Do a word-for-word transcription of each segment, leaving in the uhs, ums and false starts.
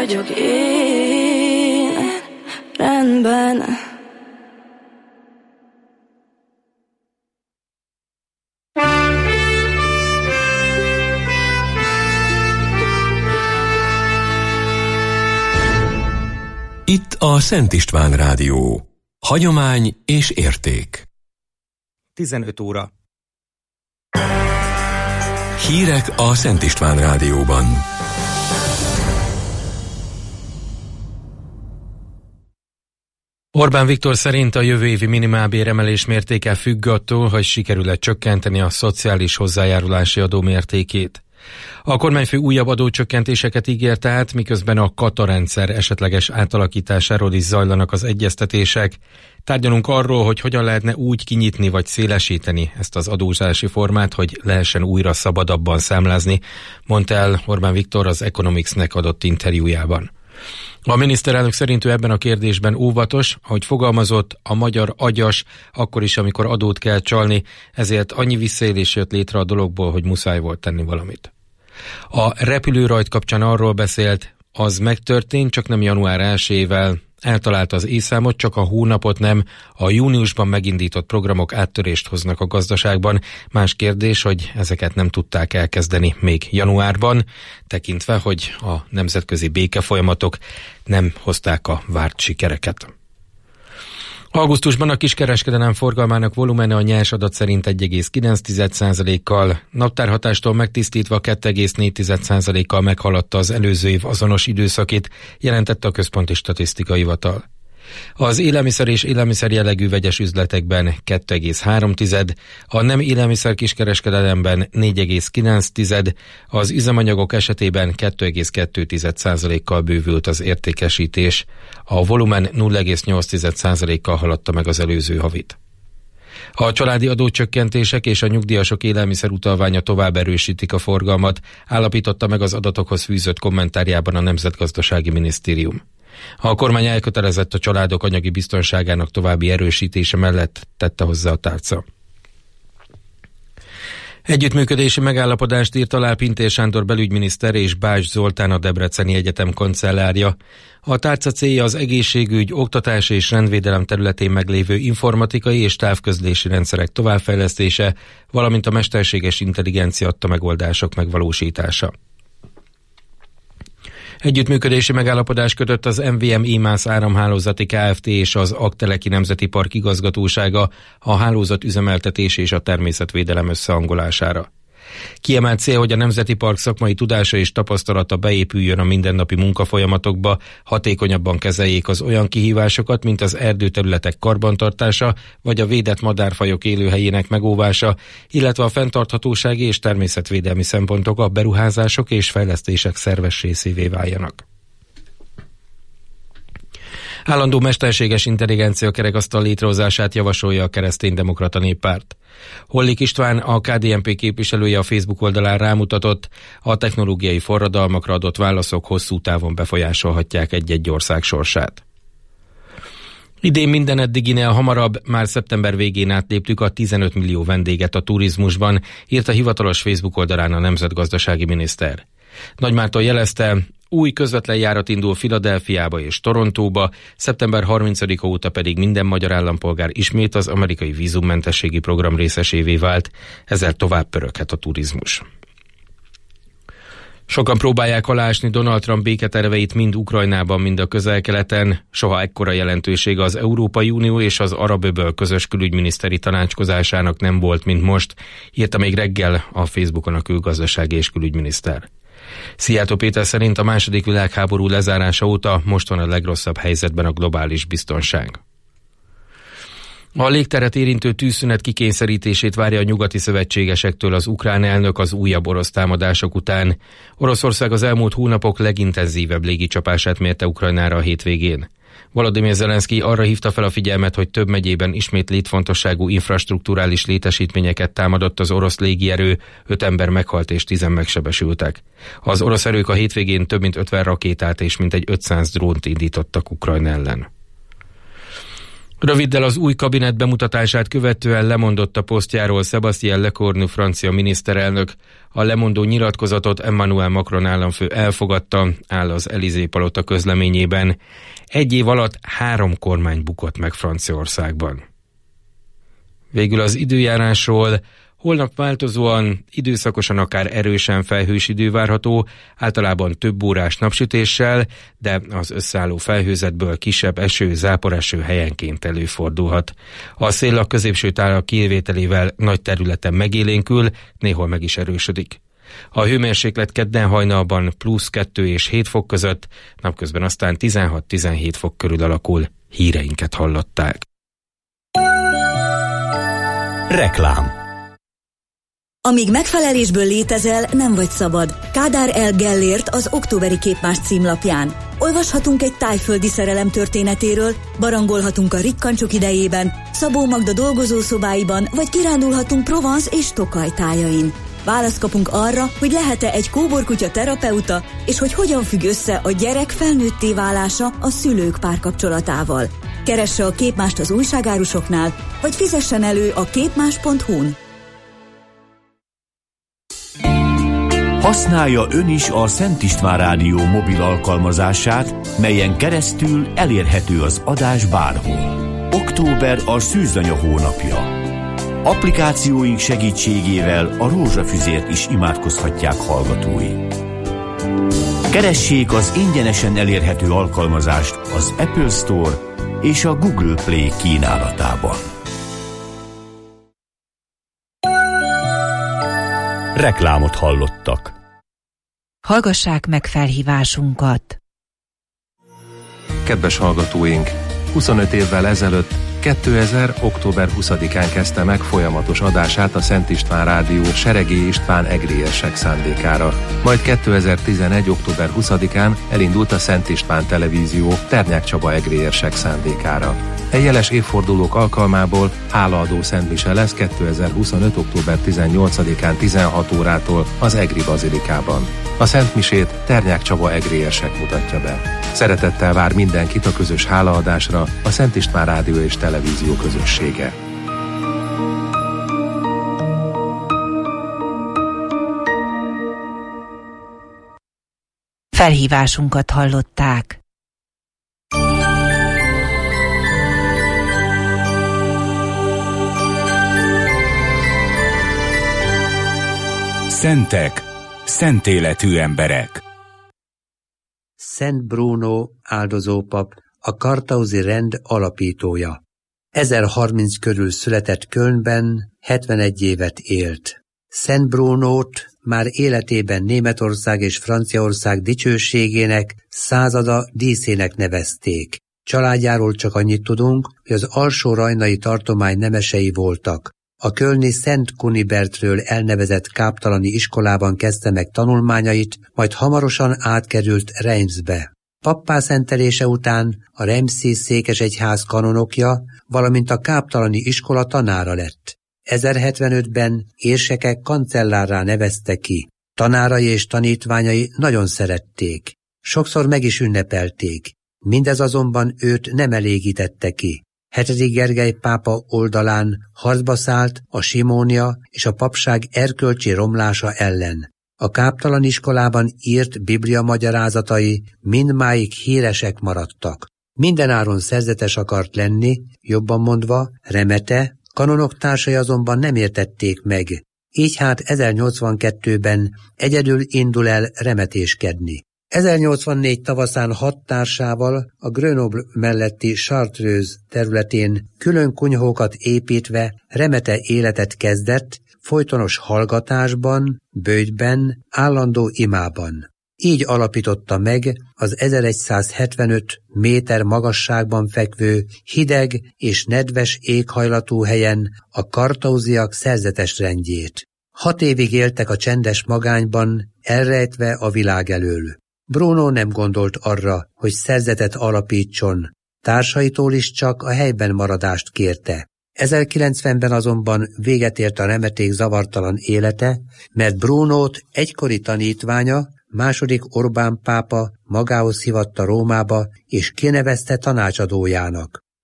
vagyok én, rendben. Itt a Szent István Rádió. Hagyomány és érték. tizenöt óra. Hírek a Szent István Rádióban. Orbán Viktor szerint a jövő évi minimálbér emelés mértéke függ attól, hogy sikerül-e csökkenteni a szociális hozzájárulási adó mértékét. A kormányfő újabb adócsökkentéseket ígér tehát, miközben a katarendszer esetleges átalakításáról is zajlanak az egyeztetések. Tárgyalunk arról, hogy hogyan lehetne úgy kinyitni vagy szélesíteni ezt az adózási formát, hogy lehessen újra szabadabban számlázni, mondta el Orbán Viktor az Economicsnek adott interjújában. A miniszterelnök szerint ő ebben a kérdésben óvatos, ahogy fogalmazott, a magyar agyas, akkor is, amikor adót kell csalni, ezért annyi visszaélés jött létre a dologból, hogy muszáj volt tenni valamit. A repülőrajt kapcsán arról beszélt, az megtörtént, csak nem január elsejével, eltalálta az évszámot, csak a hónapot nem, a júniusban megindított programok áttörést hoznak a gazdaságban. Más kérdés, hogy ezeket nem tudták elkezdeni még januárban, tekintve, hogy a nemzetközi békefolyamatok nem hozták a várt sikereket. Augusztusban a kiskereskedelem forgalmának volumene a nyers adat szerint egy egész kilenc százalékkal, naptárhatástól megtisztítva két egész négy százalékkal meghaladta az előző év azonos időszakét, jelentette a Központi Statisztikai Hivatal. Az élelmiszer és élelmiszer jellegű vegyes üzletekben két egész három, a nem élelmiszer kiskereskedelemben négy egész kilenc, az üzemanyagok esetében két egész kettő százalékkal bővült az értékesítés. A volumen nulla egész nyolc százalékkal haladta meg az előző havit. A családi adócsökkentések és a nyugdíjasok élelmiszer utalványa tovább erősítik a forgalmat, állapította meg az adatokhoz fűzött kommentárjában a Nemzetgazdasági Minisztérium. A kormány elkötelezett a családok anyagi biztonságának további erősítése mellett, tette hozzá a tárca. Együttműködési megállapodást írt alá Pintér Sándor belügyminiszter és Bács Zoltán, a Debreceni Egyetem kancellárja. A tárca célja az egészségügy, oktatás és rendvédelem területén meglévő informatikai és távközlési rendszerek továbbfejlesztése, valamint a mesterséges intelligencia adta megoldások megvalósítása. Együttműködési megállapodás kötött az em vé em IMAS áramhálózati Kft. És az Akteleki Nemzeti Park igazgatósága a hálózat üzemeltetés és a természetvédelem összehangolására. Kiemelt cél, hogy a Nemzeti Park szakmai tudása és tapasztalata beépüljön a mindennapi munkafolyamatokba, hatékonyabban kezeljék az olyan kihívásokat, mint az erdőterületek karbantartása, vagy a védett madárfajok élőhelyének megóvása, illetve a fenntarthatósági és természetvédelmi szempontok a beruházások és fejlesztések szerves részévé váljanak. Állandó mesterséges intelligencia kerekasztal létrehozását javasolja a Kereszténydemokrata Néppárt. Hollik István, a ká dé en pé képviselője a Facebook oldalán rámutatott, a technológiai forradalmakra adott válaszok hosszú távon befolyásolhatják egy-egy ország sorsát. Idén minden eddiginél hamarabb, már szeptember végén átléptük a tizenöt millió vendéget a turizmusban, írt a hivatalos Facebook oldalán a nemzetgazdasági miniszter. Nagymárton jelezte, új közvetlen járat indul Philadelphiába és Torontóba, szeptember harmincadika óta pedig minden magyar állampolgár ismét az amerikai vízummentességi program részesévé vált, ezzel tovább pöröghet a turizmus. Sokan próbálják aláásni Donald Trump béketerveit mind Ukrajnában, mind a Közel-Keleten. Soha ekkora jelentősége az Európai Unió és az Arab-öböl közös külügyminiszteri tanácskozásának nem volt, mint most, írta még reggel a Facebookon a külgazdasági és külügyminiszter. Szijjártó Péter szerint a második világháború lezárása óta most van a legrosszabb helyzetben a globális biztonság. A légteret érintő tűzszünet kikényszerítését várja a nyugati szövetségesektől az ukrán elnök az újabb orosz támadások után. Oroszország az elmúlt hónapok legintenzívebb légicsapását mérte Ukrajnára a hétvégén. Volodymyr Zelenszky arra hívta fel a figyelmet, hogy több megyében ismét létfontosságú infrastrukturális létesítményeket támadott az orosz légierő, öt ember meghalt és tízen megsebesültek. Az orosz erők a hétvégén több mint ötven rakétát és mintegy ötszáz drónt indítottak Ukrajna ellen. Röviddel az új kabinet bemutatását követően lemondott a posztjáról Sébastien Lecornu francia miniszterelnök. A lemondó nyilatkozatot Emmanuel Macron államfő elfogadta, áll az Élysée-palota közleményében. Egy év alatt három kormány bukott meg Franciaországban. Végül az időjárásról. Holnap változóan, időszakosan akár erősen felhős idő várható, általában több órás napsütéssel, de az összeálló felhőzetből kisebb eső, záporeső helyenként előfordulhat. A szél a középső tájak kivételével nagy területen megélénkül, néhol meg is erősödik. A hőmérséklet kedden hajnalban plusz kettő és hét fok között, napközben aztán tizenhat-tizenhét fok körül alakul. Híreinket hallották. Reklám. Amíg megfelelésből létezel, nem vagy szabad. Kádár L. Gellért az októberi Képmás címlapján. Olvashatunk egy tájföldi szerelem történetéről, barangolhatunk a rikkancsok idejében, Szabó Magda dolgozószobáiban, vagy kirándulhatunk Provence és Tokaj tájain. Választ kapunk arra, hogy lehet-e egy kóborkutya terapeuta, és hogy hogyan függ össze a gyerek felnőtté válása a szülők párkapcsolatával. Keresse a Képmást az újságárusoknál, vagy fizessen elő a képmás pont hu-n. Használja ön is a Szent István Rádió mobil alkalmazását, melyen keresztül elérhető az adás bárhol. Október a szűzanya hónapja. Applikációink segítségével a rózsafüzért is imádkozhatják hallgatói. Keressék az ingyenesen elérhető alkalmazást az Apple Store és a Google Play kínálatában. Reklámot hallottak. Hallgassák meg felhívásunkat. Kedves hallgatóink, huszonöt évvel ezelőtt, kétezer. október huszadikán kezdte meg folyamatos adását a Szent István Rádió Seregély István egrérsek szándékára. Majd kétezer-tizenegy. október huszadikán elindult a Szent István Televízió Ternyák Csaba egrérsek szándékára. E jeles évfordulók alkalmából hálaadó szentmise lesz kétezer-huszonöt. október tizennyolcadikán tizenhat órától az Egri Bazilikában. A szentmisét Ternyák Csaba egrérsek mutatja be. Szeretettel vár mindenkit a közös hálaadásra a Szent István Rádió és Televízió közössége. Felhívásunkat hallották. Szentek, szent életű emberek. Szent Bruno áldozópap, a kartauzi rend alapítója. ezerharminc körül született Kölnben, hetvenegy évet élt. Szent Brunót már életében Németország és Franciaország dicsőségének, százada díszének nevezték. Családjáról csak annyit tudunk, hogy az alsó rajnai tartomány nemesei voltak. A kölni Szent Kunibertről elnevezett káptalani iskolában kezdte meg tanulmányait, majd hamarosan átkerült Reimsbe. Pappá szentelése után a Reimsi székesegyház kanonokja, valamint a káptalani iskola tanára lett. ezerhetvenötben érsekek kancellárrá nevezte ki. Tanárai és tanítványai nagyon szerették. Sokszor meg is ünnepelték. Mindez azonban őt nem elégítette ki. Hetedik Gergely pápa oldalán harcba szállt a simónia és a papság erkölcsi romlása ellen. A káptalan iskolában írt biblia magyarázatai mindmáig híresek maradtak. Mindenáron szerzetes akart lenni, jobban mondva, remete, kanonok társai azonban nem értették meg. Így hát ezernyolcvankettőben egyedül indul el remetéskedni. ezernyolcvannégy tavaszán hat társával a Grenoble melletti Chartreuse területén külön kunyhókat építve remete életet kezdett, folytonos hallgatásban, böjtben, állandó imában. Így alapította meg az ezerszázhetvenöt méter magasságban fekvő, hideg és nedves éghajlatú helyen a kartauziak szerzetes rendjét. Hat évig éltek a csendes magányban, elrejtve a világ elől. Bruno nem gondolt arra, hogy szerzetet alapítson, társaitól is csak a helyben maradást kérte. ezerkilencvenben azonban véget ért a remeték zavartalan élete, mert Brunót egykori tanítványa, második Orbán pápa magához hívatta Rómába és kinevezte tanácsadójának.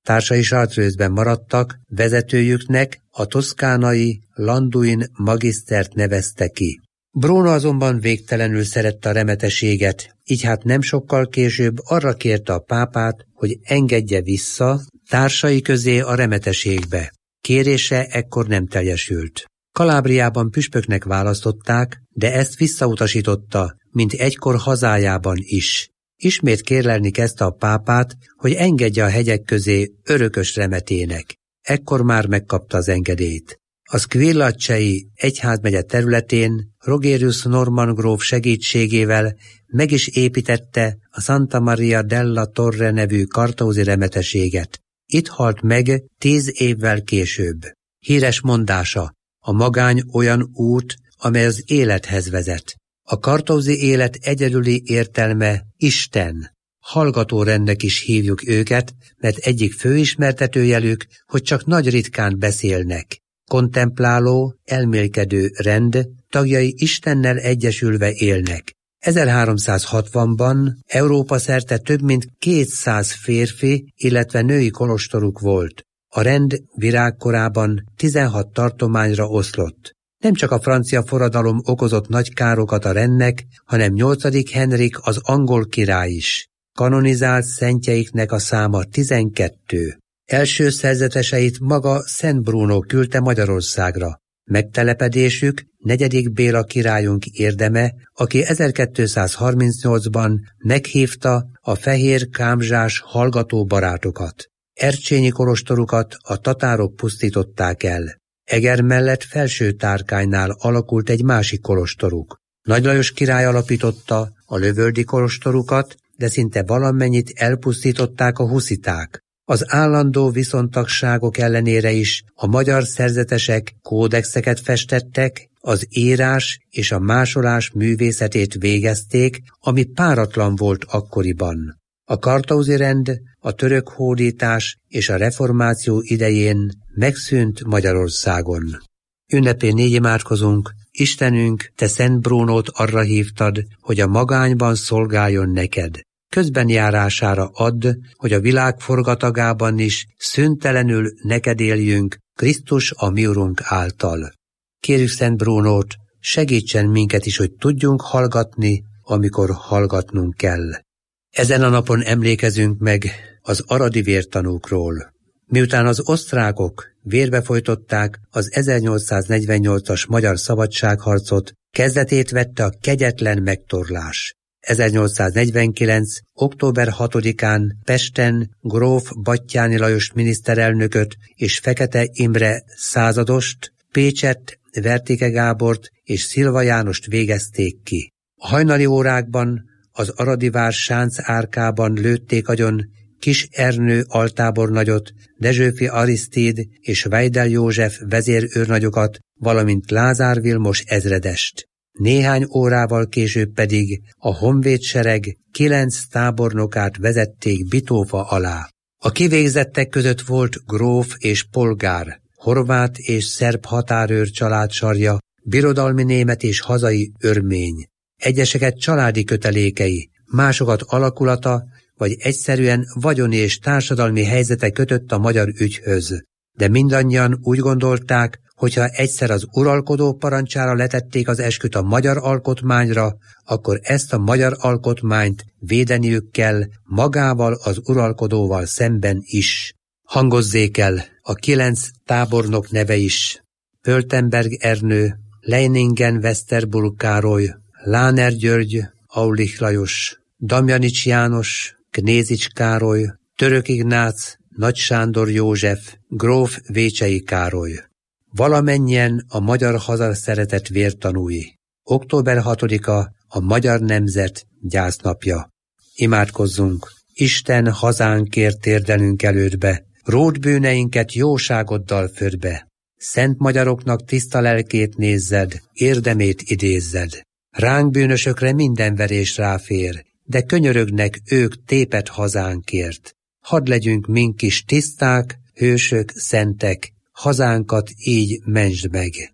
Társai Chartreuse-ben maradtak, vezetőjüknek a toszkánai Landuin magisztert nevezte ki. Bruno azonban végtelenül szerette a remeteséget, így hát nem sokkal később arra kérte a pápát, hogy engedje vissza társai közé a remeteségbe. Kérése ekkor nem teljesült. Kalábriában püspöknek választották, de ezt visszautasította, mint egykor hazájában is. Ismét kérlelni kezdte a pápát, hogy engedje a hegyek közé örökös remetének. Ekkor már megkapta az engedélyt. A Squillaccei egyházmegye területén Rogerius Norman gróf segítségével meg is építette a Santa Maria della Torre nevű kartauzi remeteséget. Itt halt meg tíz évvel később. Híres mondása: a magány olyan út, amely az élethez vezet. A kartauzi élet egyedüli értelme Isten. Hallgatórendnek is hívjuk őket, mert egyik főismertetőjelük, hogy csak nagy ritkán beszélnek. Kontempláló, elmélkedő rend, tagjai Istennel egyesülve élnek. ezerháromszázhatvanban Európa szerte több mint kétszáz férfi, illetve női kolostoruk volt. A rend virágkorában tizenhat tartományra oszlott. Nem csak a francia forradalom okozott nagy károkat a rendnek, hanem nyolcadik Henrik az angol király is. Kanonizált szentjeiknek a száma tizenkettő. Első szerzeteseit maga Szent Bruno küldte Magyarországra. Megtelepedésük negyedik Béla királyunk érdeme, aki ezerkétszázharmincnyolcban meghívta a fehér kámzsás hallgató barátokat. Ercsényi kolostorukat a tatárok pusztították el. Eger mellett Felső-Tárkánynál alakult egy másik kolostoruk. Nagy Lajos király alapította a lövöldi kolostorukat, de szinte valamennyit elpusztították a husziták. Az állandó viszontagságok ellenére is a magyar szerzetesek kódexeket festettek, az írás és a másolás művészetét végezték, ami páratlan volt akkoriban. A kartauzi rend, a török hódítás és a reformáció idején megszűnt Magyarországon. Ünnepén négy imádkozunk: Istenünk, te Szent Brunót arra hívtad, hogy a magányban szolgáljon neked. Közben járására add, hogy a világ forgatagában is szüntelenül neked éljünk, Krisztus a mi Urunk által. Kérjük Szent Brunót, segítsen minket is, hogy tudjunk hallgatni, amikor hallgatnunk kell. Ezen a napon emlékezünk meg az aradi vértanúkról. Miután az osztrákok vérbe folytották az ezernyolcszáznegyvennyolcas magyar szabadságharcot, kezdetét vette a kegyetlen megtorlás. ezernyolcszáznegyvenkilenc. október hatodikán Pesten gróf Batthyáni Lajos miniszterelnököt és Fekete Imre századost, Pécsett Vertéke Gábort és Szilva Jánost végezték ki. A hajnali órákban az Aradivár Sánc árkában lőtték agyon Kis Ernő altábornagyot, Dezsőfi Arisztid és Weidel József vezérőrnagyokat, valamint Lázár Vilmos ezredest. Néhány órával később pedig a honvédsereg kilenc tábornokát vezették Bitófa alá. A kivégzettek között volt gróf és polgár, horvát és szerb határőr családsarja, birodalmi német és hazai örmény. Egyeseket családi kötelékei, másokat alakulata, vagy egyszerűen vagyoni és társadalmi helyzete kötött a magyar ügyhöz. De mindannyian úgy gondolták, hogyha egyszer az uralkodó parancsára letették az esküt a magyar alkotmányra, akkor ezt a magyar alkotmányt védeniük kell magával az uralkodóval szemben is. Hangozzék el a kilenc tábornok neve is: Pöltenberg Ernő, Leiningen Westerburg Károly, Láner György, Aulich Lajos, Damjanics János, Knézics Károly, Török Ignác, Nagy Sándor József, gróf Vécsei Károly. Valamennyien a magyar hazaszeretet vértanúi. október hatodika a magyar nemzet gyásznapja. Imádkozzunk! Isten, hazánkért térdelünk elődbe, ród bűneinket jóságoddal födbe. Szent magyaroknak tiszta lelkét nézzed, érdemét idézzed. Ránk bűnösökre minden verés ráfér, de könyörögnek ők tépet hazánkért. Hadd legyünk mink is tiszták, hősök, szentek, hazánkat így mentsd meg.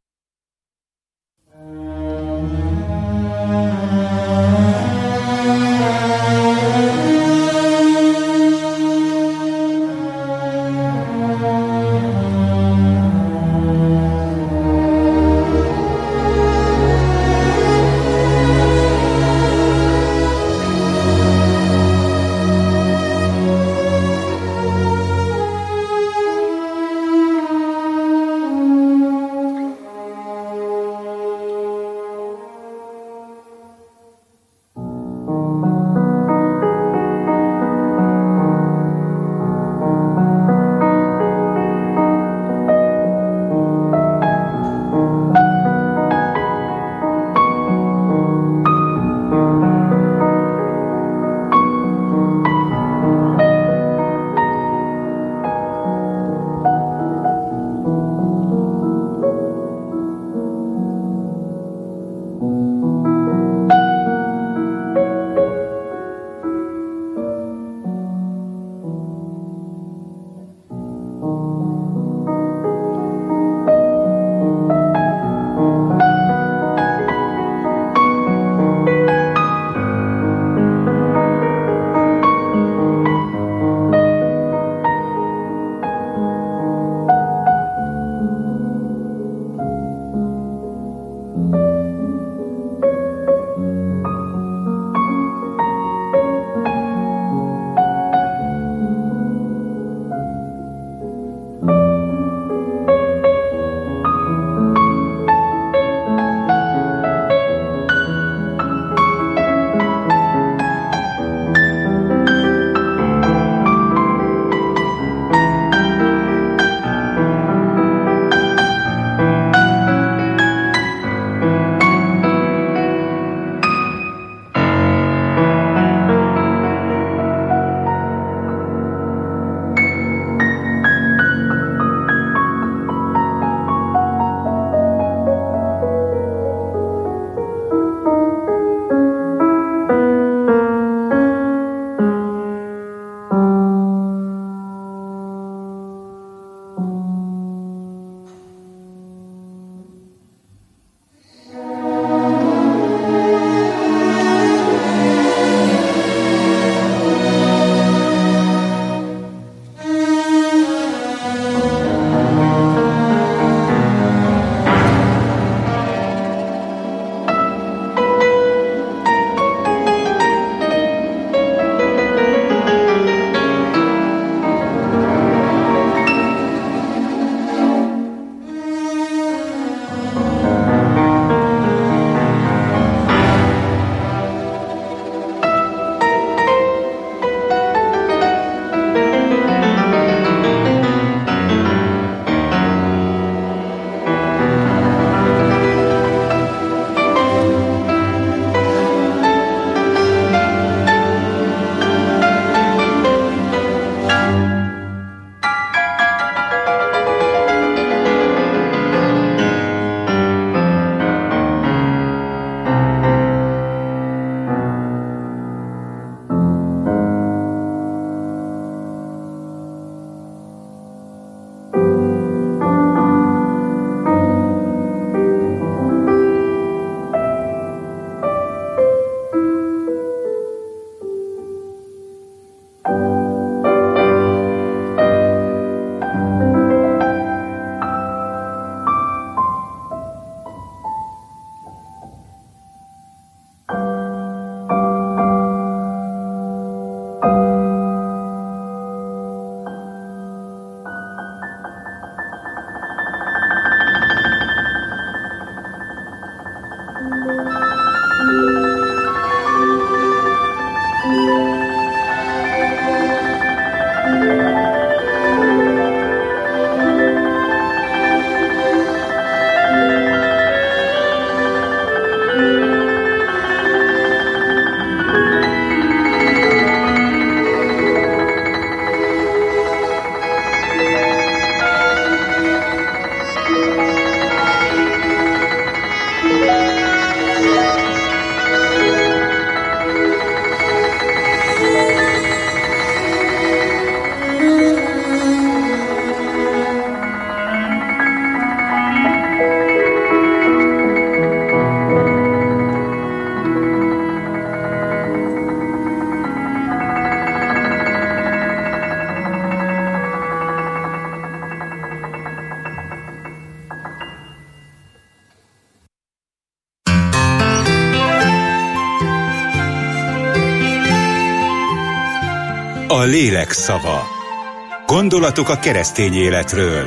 A lélek szava. Gondolatok a keresztény életről.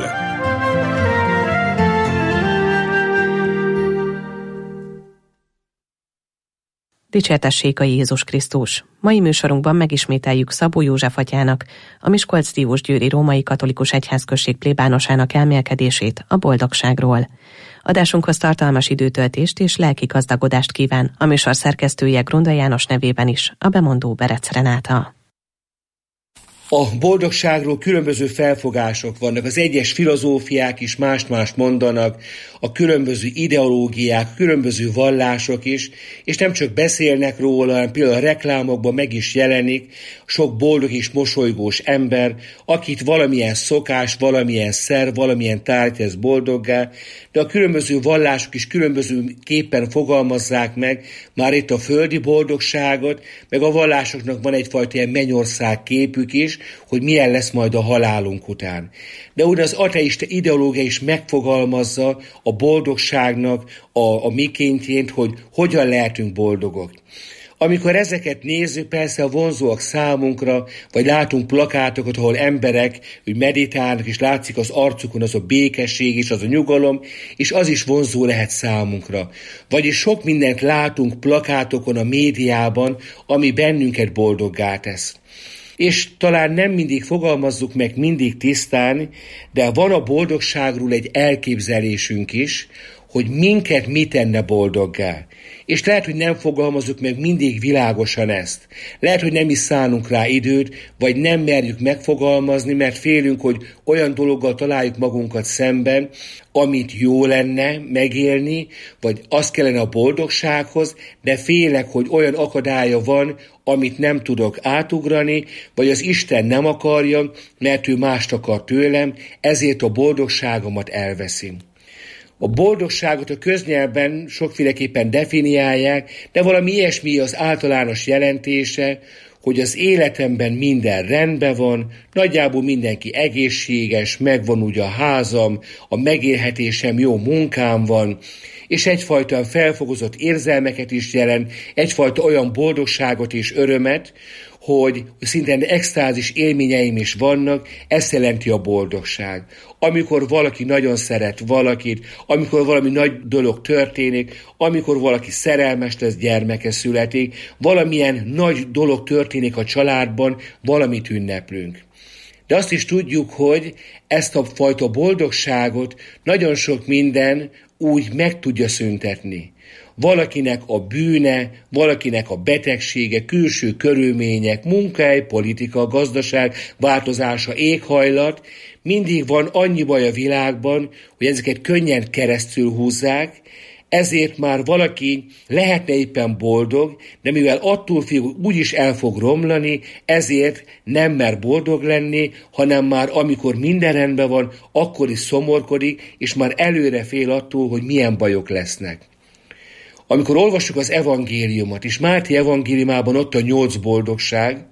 Dicsértessék a Jézus Krisztus! Mai műsorunkban megismételjük Szabó József atyának, a Miskolc-Diósgyőri Római Katolikus Egyházközség plébánosának elmélkedését a boldogságról. Adásunkhoz tartalmas időtöltést és lelki gazdagodást kíván a műsor szerkesztője Grunda János nevében is, a bemondó Berec Renáta. A boldogságról különböző felfogások vannak, az egyes filozófiák is mást-mást mondanak, a különböző ideológiák, a különböző vallások is, és nem csak beszélnek róla, hanem például a reklámokban meg is jelenik sok boldog és mosolygós ember, akit valamilyen szokás, valamilyen szer, valamilyen tárgy tesz boldoggá, de a különböző vallások is különböző képpen fogalmazzák meg már itt a földi boldogságot, meg a vallásoknak van egyfajta ilyen mennyország képük is, hogy milyen lesz majd a halálunk után. De úgy az ateista ideológia is megfogalmazza a boldogságnak a, a mikéntjét, hogy hogyan lehetünk boldogok. Amikor ezeket nézzük, persze a vonzóak számunkra, vagy látunk plakátokat, ahol emberek úgy meditálnak, és látszik az arcukon az a békesség és az a nyugalom, és az is vonzó lehet számunkra. Vagyis sok mindent látunk plakátokon a médiában, ami bennünket boldoggá tesz. És talán nem mindig fogalmazzuk meg mindig tisztán, de van a boldogságról egy elképzelésünk is, hogy minket mi tenne boldoggá. És lehet, hogy nem fogalmazzuk meg mindig világosan ezt. Lehet, hogy nem is szánunk rá időt, vagy nem merjük megfogalmazni, mert félünk, hogy olyan dologgal találjuk magunkat szemben, amit jó lenne megélni, vagy az kellene a boldogsághoz, de félek, hogy olyan akadálya van, amit nem tudok átugrani, vagy az Isten nem akarja, mert ő mást akar tőlem, ezért a boldogságomat elveszi. A boldogságot a köznyelben sokféleképpen definiálják, de valami ilyesmi az általános jelentése, hogy az életemben minden rendben van, nagyjából mindenki egészséges, megvan ugye a házam, a megélhetésem, jó munkám van, és egyfajta felfogozott érzelmeket is jelent, egyfajta olyan boldogságot és örömet, hogy szinte extázis élményeim is vannak, ezt jelenti a boldogság. Amikor valaki nagyon szeret valakit, amikor valami nagy dolog történik, amikor valaki szerelmes lesz, gyermeke születik, valamilyen nagy dolog történik a családban, valamit ünneplünk. De azt is tudjuk, hogy ezt a fajta boldogságot nagyon sok minden úgy meg tudja szüntetni. Valakinek a bűne, valakinek a betegsége, külső körülmények, munkahely, politika, gazdaság, változása, éghajlat, mindig van annyi baj a világban, hogy ezeket könnyen keresztül húzzák, ezért már valaki lehetne éppen boldog, de mivel attól fél, hogy úgyis el fog romlani, ezért nem mer boldog lenni, hanem már amikor minden rendben van, akkor is szomorkodik, és már előre fél attól, hogy milyen bajok lesznek. Amikor olvassuk az evangéliumot, és Máté evangéliumában ott a nyolc boldogság,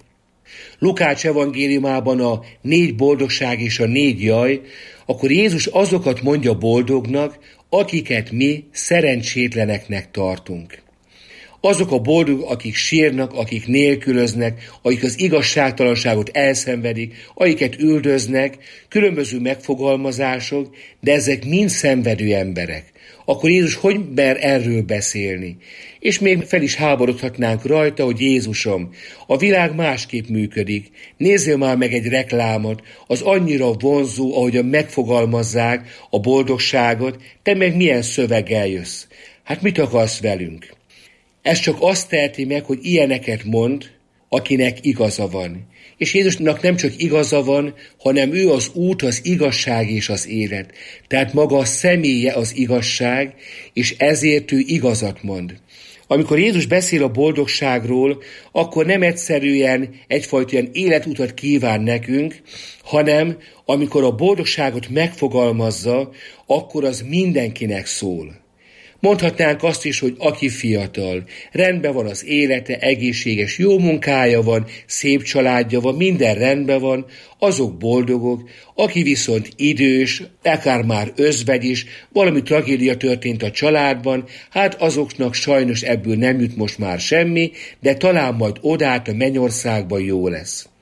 Lukács evangéliumában a négy boldogság és a négy jaj, akkor Jézus azokat mondja boldognak, akiket mi szerencsétleneknek tartunk. Azok a boldogok, akik sírnak, akik nélkülöznek, akik az igazságtalanságot elszenvedik, akiket üldöznek, különböző megfogalmazások, de ezek mind szenvedő emberek. Akkor Jézus hogy mer erről beszélni? És még fel is háborodhatnánk rajta, hogy Jézusom, a világ másképp működik. Nézzél már meg egy reklámot, az annyira vonzó, ahogyan megfogalmazzák a boldogságot, te meg milyen szöveggel jössz. Hát mit akarsz velünk? Ez csak azt teheti meg, hogy ilyeneket mond, akinek igaza van. És Jézusnak nem csak igaza van, hanem ő az út, az igazság és az élet. Tehát maga a személye az igazság, és ezért ő igazat mond. Amikor Jézus beszél a boldogságról, akkor nem egyszerűen egyfajta ilyen életutat kíván nekünk, hanem amikor a boldogságot megfogalmazza, akkor az mindenkinek szól. Mondhatnánk azt is, hogy aki fiatal, rendben van az élete, egészséges, jó munkája van, szép családja van, minden rendben van, azok boldogok, aki viszont idős, akár már özvegy is, valami tragédia történt a családban, hát azoknak sajnos ebből nem jut most már semmi, de talán majd odát a mennyországban jó lesz.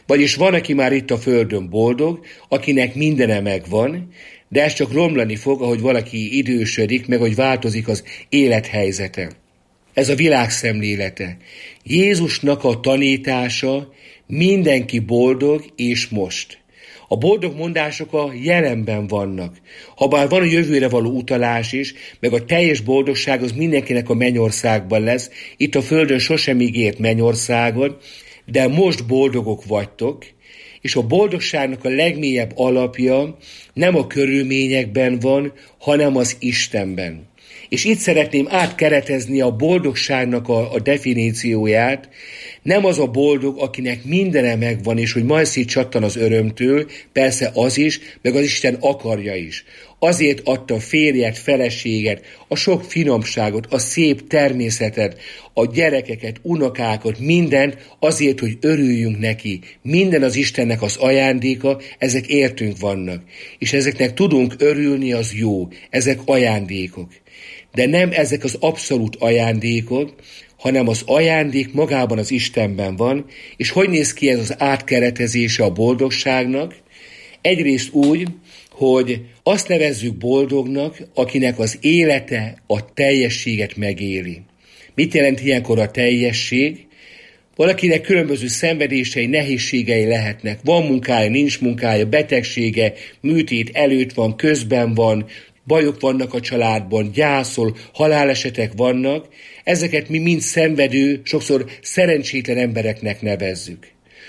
Vagyis van, aki már itt a földön boldog, akinek mindene megvan, de ez csak romlani fog, ahogy valaki idősödik, meg hogy változik az élethelyzete. Ez a világ szemlélete. Jézusnak a tanítása, mindenki boldog és most. A boldog mondások a jelenben vannak. Habár van a jövőre való utalás is, meg a teljes boldogság az mindenkinek a mennyországban lesz, itt a földön sosem ígért mennyországot, de most boldogok vagytok, és a boldogságnak a legmélyebb alapja nem a körülményekben van, hanem az Istenben. És itt szeretném átkeretezni a boldogságnak a, a definícióját. Nem az a boldog, akinek mindene megvan, és hogy majd szét csattan az örömtől, persze az is, meg az Isten akarja is. Azért adta férjet, feleséget, a sok finomságot, a szép természetet, a gyerekeket, unokákat, mindent azért, hogy örüljünk neki. Minden az Istennek az ajándéka, ezek értünk vannak. És ezeknek tudunk örülni, az jó. Ezek ajándékok. De nem ezek az abszolút ajándékok, hanem az ajándék magában az Istenben van, és hogy néz ki ez az átkeretezése a boldogságnak? Egyrészt úgy, hogy azt nevezzük boldognak, akinek az élete a teljességet megéli. Mit jelent ilyenkor a teljesség? Valakinek különböző szenvedései, nehézségei lehetnek. Van munkája, nincs munkája, betegsége, műtét előtt van, közben van, bajok vannak a családban, gyászol, halálesetek vannak. Ezeket mi mind szenvedő, sokszor szerencsétlen embereknek nevezzük.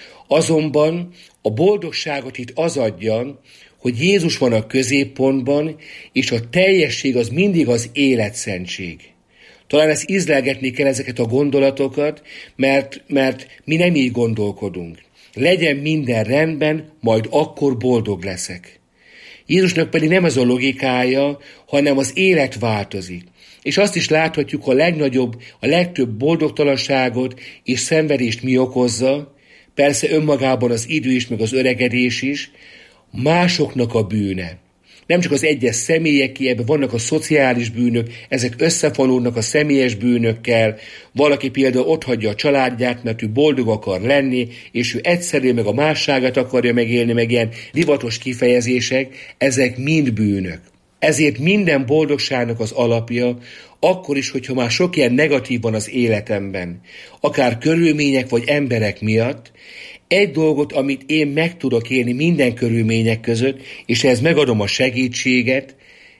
Azonban a boldogságot itt az adja, hogy Jézus van a középpontban, és a teljesség az mindig az életszentség. Talán ezt ízlelgetni kell ezeket a gondolatokat, mert, mert mi nem így gondolkodunk. Legyen minden rendben, majd akkor boldog leszek. Jézusnak pedig nem ez a logikája, hanem az élet változik. És azt is láthatjuk, a legnagyobb, a legtöbb boldogtalanságot és szenvedést mi okozza, persze önmagában az idő is, meg az öregedés is, másoknak a bűne. Nem csak az egyes személyeké, ebben vannak a szociális bűnök, ezek összefonódnak a személyes bűnökkel. Valaki például otthagyja a családját, mert ő boldog akar lenni, és ő egyszerűen meg a másságát akarja megélni, meg ilyen divatos kifejezések, ezek mind bűnök. Ezért minden boldogságnak az alapja, akkor is, hogyha már sok ilyen negatív van az életemben, akár körülmények vagy emberek miatt, egy dolgot, amit én meg tudok élni minden körülmények között, és ehhez megadom a segítséget,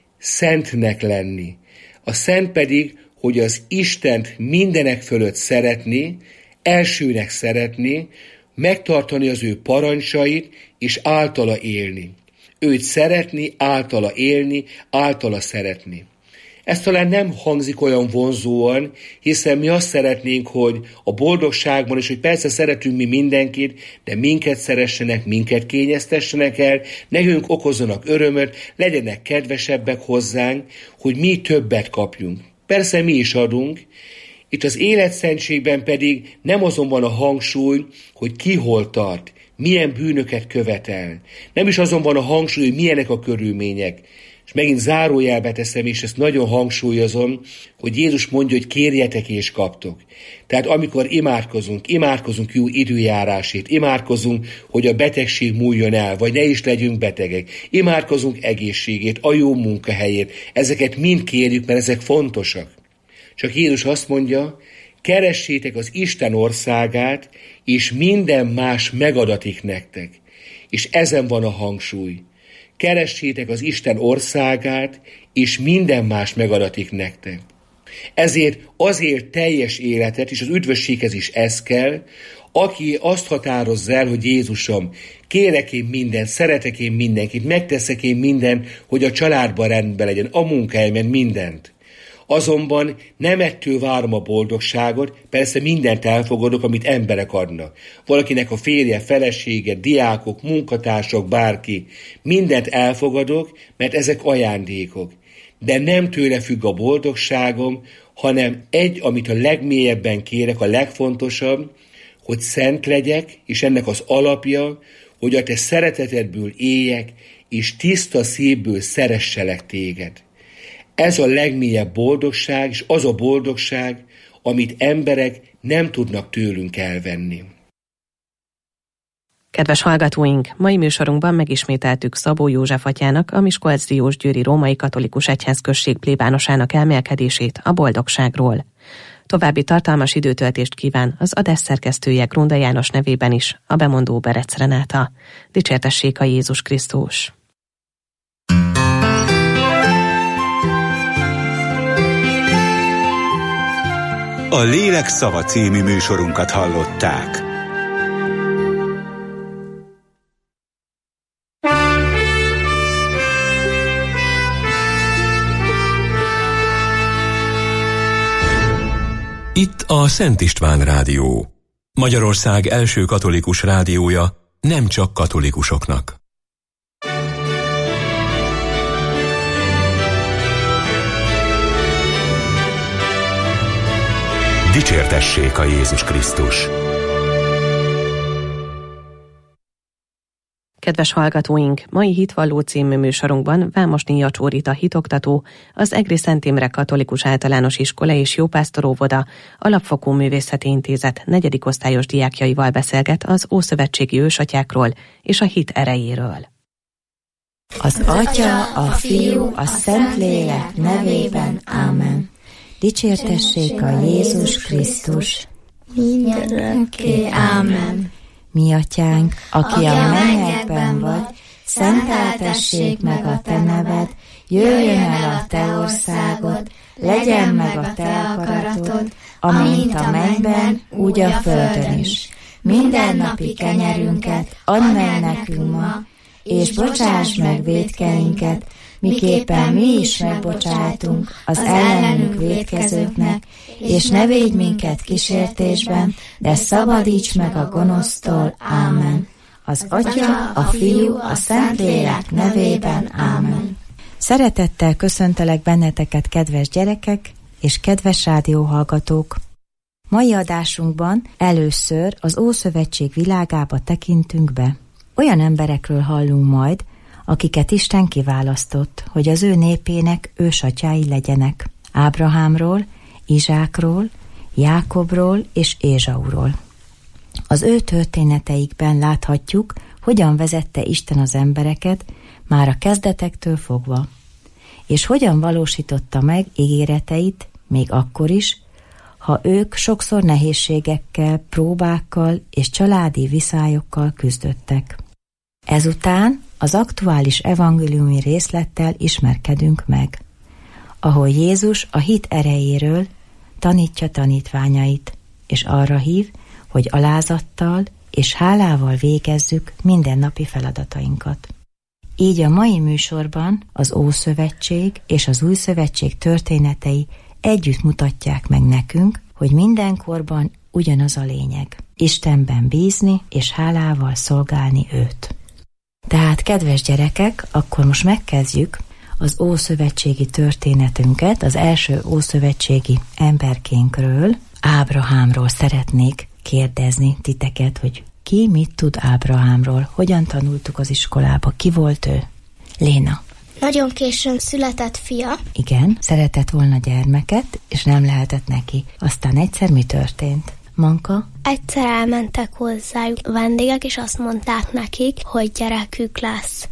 szentnek lenni. A szent pedig, hogy az Istent mindenek fölött szeretni, elsőnek szeretni, megtartani az ő parancsait, és általa élni. Őt szeretni, általa élni, általa szeretni. Ez talán nem hangzik olyan vonzóan, hiszen mi azt szeretnénk, hogy a boldogságban, és hogy persze szeretünk mi mindenkit, de minket szeressenek, minket kényeztessenek el, nekünk okozzanak örömöt, legyenek kedvesebbek hozzánk, hogy mi többet kapjunk. Persze mi is adunk, itt az életszentségben pedig nem azon van a hangsúly, hogy ki hol tart, milyen bűnöket követel. Nem is azon van a hangsúly, hogy milyenek a körülmények. És megint zárójelbe teszem, és ezt nagyon hangsúlyozom, hogy Jézus mondja, hogy kérjetek és kaptok. Tehát amikor imádkozunk, imádkozunk jó időjárásét, imádkozunk, hogy a betegség múljon el, vagy ne is legyünk betegek, imádkozunk egészségét, a jó munkahelyét, ezeket mind kérjük, mert ezek fontosak. Csak Jézus azt mondja, keressétek az Isten országát, és minden más megadatik nektek. És ezen van a hangsúly. Keressétek az Isten országát, és minden más megadatik nektek. Ezért azért teljes életet, és az üdvösséghez is ez kell, aki azt határozza el, hogy Jézusom, kérek én mindent, szeretek én mindenkit, megteszek én mindent, hogy a családban rendben legyen, a munkahelyemen mindent. Azonban nem ettől várom a boldogságot, persze mindent elfogadok, amit emberek adnak. Valakinek a férje, felesége, diákok, munkatársak, bárki. Mindent elfogadok, mert ezek ajándékok. De nem tőle függ a boldogságom, hanem egy, amit a legmélyebben kérek, a legfontosabb, hogy szent legyek, és ennek az alapja, hogy a te szeretetedből éljek, és tiszta szívből szeresselek téged. Ez a legmélyebb boldogság, és az a boldogság, amit emberek nem tudnak tőlünk elvenni. Kedves hallgatóink, mai műsorunkban megismételtük Szabó József atyának, a Miskolc-Diósgyőri Római Katolikus Egyházközség plébánosának elmélkedését a boldogságról. További tartalmas időtöltést kíván az adás szerkesztője Grunda János nevében is, a bemondó Berec Renáta. Dicsértessék a Jézus Krisztus! A Lélek szava című műsorunkat hallották. Itt a Szent István Rádió, Magyarország első katolikus rádiója, nem csak katolikusoknak. Dicsértessék a Jézus Krisztus! Kedves hallgatóink, mai Hitvalló című műsorunkban Vámosné Jacsórita hitoktató, az Egri Szent Imre Katolikus Általános Iskola és Jópásztor-óvoda Alapfokú Művészeti Intézet negyedik osztályos diákjaival beszélget az ószövetségi ősatyákról és a hit erejéről. Az Atya, a Fiú, a Szentlélek nevében. Ámen. Dicsértessék a Jézus Krisztus! Mindörökké. Ámen. Mi atyánk, aki a mennyekben vagy, szenteltessék meg a te neved, jöjjön el a te országod, legyen meg a te akaratod, amint a mennyben, úgy a földön is. Mindennapi kenyerünket add meg nekünk ma, és bocsáss meg vétkeinket, miképpen mi is megbocsátunk az ellenünk vétkezőknek, és ne védj minket kísértésben, de szabadíts meg a gonosztól. Ámen. Az Atya, a Fiú, a Szentlélek nevében. Ámen. Szeretettel köszöntelek benneteket, kedves gyerekek és kedves rádióhallgatók! Mai adásunkban először az Ószövetség világába tekintünk be. Olyan emberekről hallunk majd, akiket Isten kiválasztott, hogy az ő népének ősatyái legyenek. Ábrahámról, Izsákról, Jákobról és Ézsauról. Az ő történeteikben láthatjuk, hogyan vezette Isten az embereket már a kezdetektől fogva, és hogyan valósította meg ígéreteit még akkor is, ha ők sokszor nehézségekkel, próbákkal és családi viszályokkal küzdöttek. Ezután az aktuális evangéliumi részlettel ismerkedünk meg, ahol Jézus a hit erejéről tanítja tanítványait, és arra hív, hogy alázattal és hálával végezzük mindennapi feladatainkat. Így a mai műsorban az Ószövetség és az Újszövetség történetei együtt mutatják meg nekünk, hogy mindenkorban ugyanaz a lényeg: Istenben bízni és hálával szolgálni őt. Tehát, kedves gyerekek, akkor most megkezdjük az ószövetségi történetünket. Az első ószövetségi emberkénkről, Ábrahámról szeretnék kérdezni titeket, hogy ki mit tud Ábrahámról, hogyan tanultuk az iskolába, ki volt ő? Léna. Nagyon későn született fia. Igen, szeretett volna gyermeket, és nem lehetett neki. Aztán egyszer mi történt? Manka? Egyszer elmentek hozzájuk vendégek, és azt mondták nekik, hogy gyerekük lesz.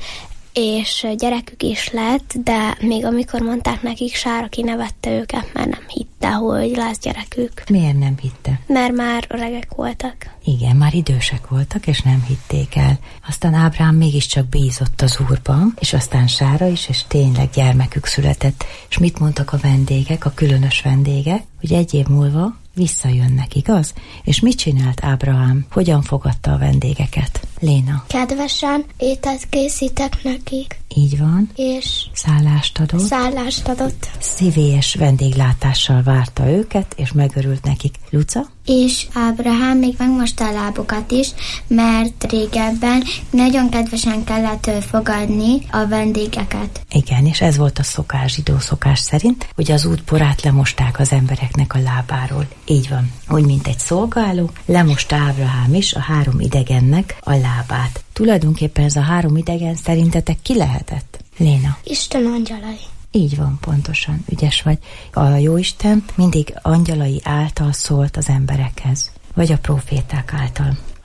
És gyerekük is lett, de még amikor mondták nekik, Sára kinevette őket, mert nem hitte, hogy lesz gyerekük. Miért nem hitte? Mert már öregek voltak. Igen, már idősek voltak, és nem hitték el. Aztán Ábrahám mégiscsak bízott az Úrban, és aztán Sára is, és tényleg gyermekük született. És mit mondtak a vendégek, a különös vendégek, hogy egy év múlva visszajönnek, igaz? És mit csinált Ábrahám? Hogyan fogadta a vendégeket? Léna. Kedvesen ételt készítek nekik. Így van. És szállást adott. Szállást adott. Szívélyes vendéglátással várta őket, és megörült nekik. Luca? És Ábrahám még megmosta a lábukat is, mert régebben nagyon kedvesen kellett fogadni a vendégeket. Igen, és ez volt a szokás, zsidó szokás szerint, hogy az útporát lemosták az embereknek a lábáról. Így van. Úgy, mint egy szolgáló, lemosta Ábrahám is a három idegennek a lábát. Tulajdonképpen ez a három idegen szerintetek ki lehetett? Léna. Isten angyalai. Így van, pontosan, ügyes vagy. A Jóisten mindig angyalai által szólt az emberekhez, vagy a proféták által.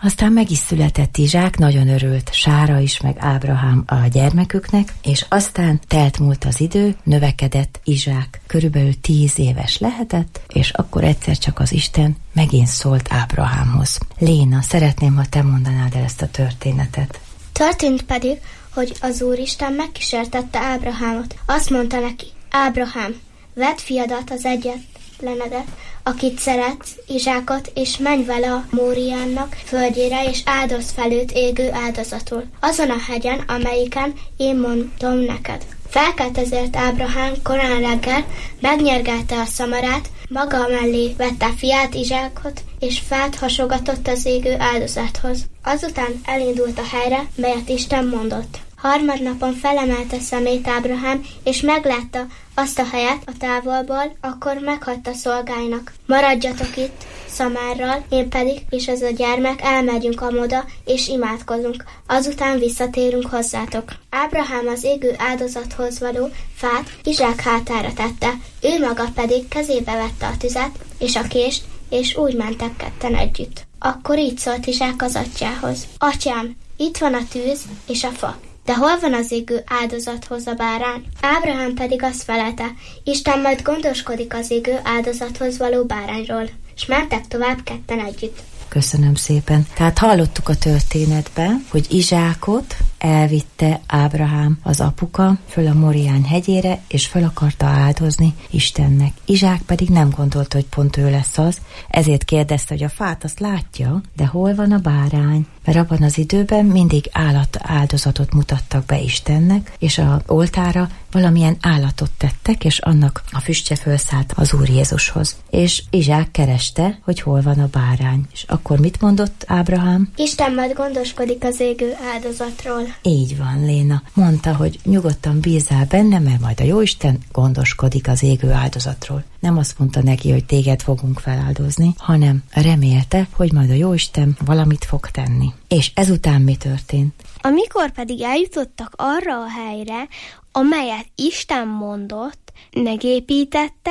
Aztán meg is született Izsák, nagyon örült Sára is, meg Ábrahám a gyermeküknek, és aztán telt múlt az idő, növekedett Izsák, körülbelül tíz éves lehetett, és akkor egyszer csak az Isten megint szólt Ábrahámhoz. Léna, szeretném, ha te mondanád el ezt a történetet. Történt pedig, hogy az Úristen megkísértette Ábrahámot. Azt mondta neki: Ábrahám, vedd fiadat, az egyetlenedet, akit szeretsz, Izsákot, és menj vele a Móriánnak földjére, és áldozd fel őt égő áldozatul, azon a hegyen, amelyiken én mondom neked. Felkelt ezért Ábrahám korán reggel, megnyergelte a szamarát, maga mellé vette fiát, Izsákot, és fát hasogatott az égő áldozathoz. Azután elindult a helyre, melyet Isten mondott. Harmadnapon felemelte szemét Ábrahám, és meglátta azt a helyet a távolból, akkor meghagyta szolgáinak. Maradjatok itt Szamárral, én pedig, és ez a gyermek elmegyünk amoda, és imádkozunk. Azután visszatérünk hozzátok. Ábrahám az égő áldozathoz való fát Izsák hátára tette, ő maga pedig kezébe vette a tüzet és a kést, és úgy mentek ketten együtt. Akkor így szólt Izsák az atyához: Atyám, itt van a tűz és a fa, de hol van az égő áldozathoz a bárány? Ábrahám pedig azt felelte: Isten majd gondoskodik az égő áldozathoz való bárányról. És mentek tovább ketten együtt. Köszönöm szépen. Tehát hallottuk a történetben, hogy Izsákot elvitte Ábrahám, az apuka, föl a Morián hegyére, és föl akarta áldozni Istennek. Izsák pedig nem gondolta, hogy pont ő lesz az, ezért kérdezte, hogy a fát azt látja, de hol van a bárány? Mert abban az időben mindig állat áldozatot mutattak be Istennek, és a oltára valamilyen állatot tettek, és annak a füstje fölszállt az Úr Jézushoz. És Izsák kereste, hogy hol van a bárány. És akkor mit mondott Ábrahám? Isten majd gondoskodik az égő áldozatról. Így van, Léna. Mondta, hogy nyugodtan bízzál benne, mert majd a Jóisten gondoskodik az égő áldozatról. Nem azt mondta neki, hogy téged fogunk feláldozni, hanem remélte, hogy majd a Jóisten valamit fog tenni. És ezután mi történt? Amikor pedig eljutottak arra a helyre, amelyet Isten mondott, megépítette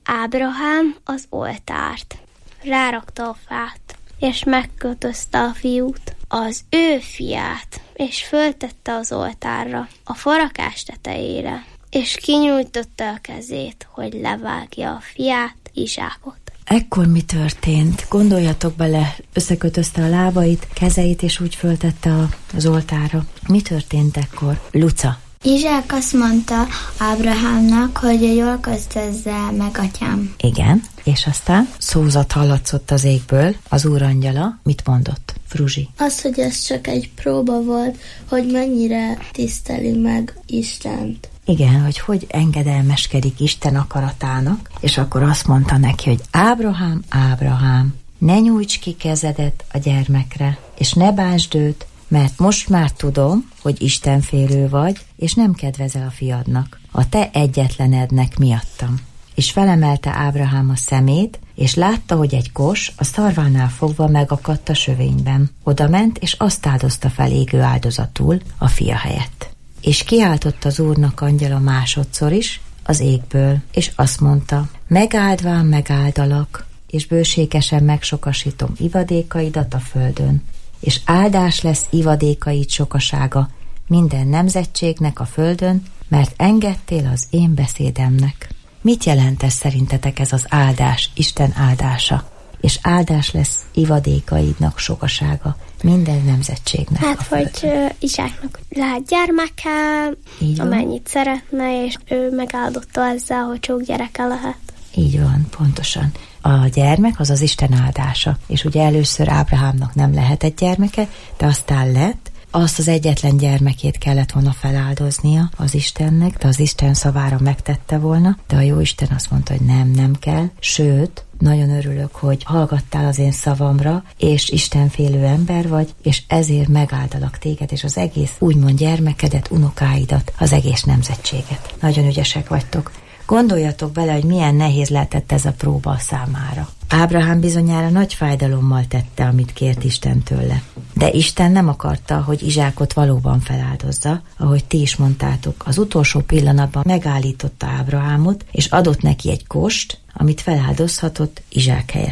Ábrahám az oltárt. Rárakta a fát, és megkötözte a fiút, az ő fiát, és föltette az oltárra, a farakás tetejére, és kinyújtotta a kezét, hogy levágja a fiát, Izsákot. Ekkor mi történt? Gondoljatok bele, összekötözte a lábait, kezeit, és úgy föltette a, az oltárra. Mi történt ekkor? Luca. Izsák azt mondta Ábrahámnak, hogy jól kötözze meg, atyám. Igen, és aztán szózat hallatszott az égből, az úrangyala mit mondott? Fruzsi. Az, hogy ez csak egy próba volt, hogy mennyire tiszteli meg Istent. Igen, hogy hogy engedelmeskedik Isten akaratának, és akkor azt mondta neki, hogy Ábrahám, Ábrahám, ne nyújts ki kezedet a gyermekre, és ne bánsd őt, mert most már tudom, hogy istenfélő vagy, és nem kedvezel a fiadnak, a te egyetlenednek miattam. És felemelte Ábrahám a szemét, és látta, hogy egy kos a szarvánál fogva megakadt a sövényben. Oda ment, és azt áldozta fel égő áldozatul a fia helyett. És kiáltott az Úrnak angyala másodszor is az égből, és azt mondta: megáldván megáldalak, és bőségesen megsokasítom ivadékaidat a földön, és áldás lesz ivadékaid sokasága minden nemzetségnek a földön, mert engedtél az én beszédemnek. Mit jelent ez szerintetek, ez az áldás, Isten áldása? És áldás lesz ivadékaidnak sokasága minden nemzetségnek hát, a földön. hogy uh, Izsáknak lehet gyermeke, amennyit szeretne, és ő megáldotta ezzel, hogy sok gyereke lehet. Így van, pontosan. A gyermek az az Isten áldása. És ugye először Ábrahámnak nem lehetett gyermeke, de aztán lett. Azt az egyetlen gyermekét kellett volna feláldoznia az Istennek, de az Isten szavára megtette volna, de a Jóisten azt mondta, hogy nem, nem kell. Sőt, nagyon örülök, hogy hallgattál az én szavamra, és istenfélő ember vagy, és ezért megáldalak téged, és az egész úgymond gyermekedet, unokáidat, az egész nemzetséget. Nagyon ügyesek vagytok. Gondoljatok bele, hogy milyen nehéz lehetett ez a próba számára. Ábrahám bizonyára nagy fájdalommal tette, amit kért Isten tőle. De Isten nem akarta, hogy Izsákot valóban feláldozza, ahogy ti is mondtátok. Az utolsó pillanatban megállította Ábrahámot, és adott neki egy kost, amit feláldozhatott Izsák helyett.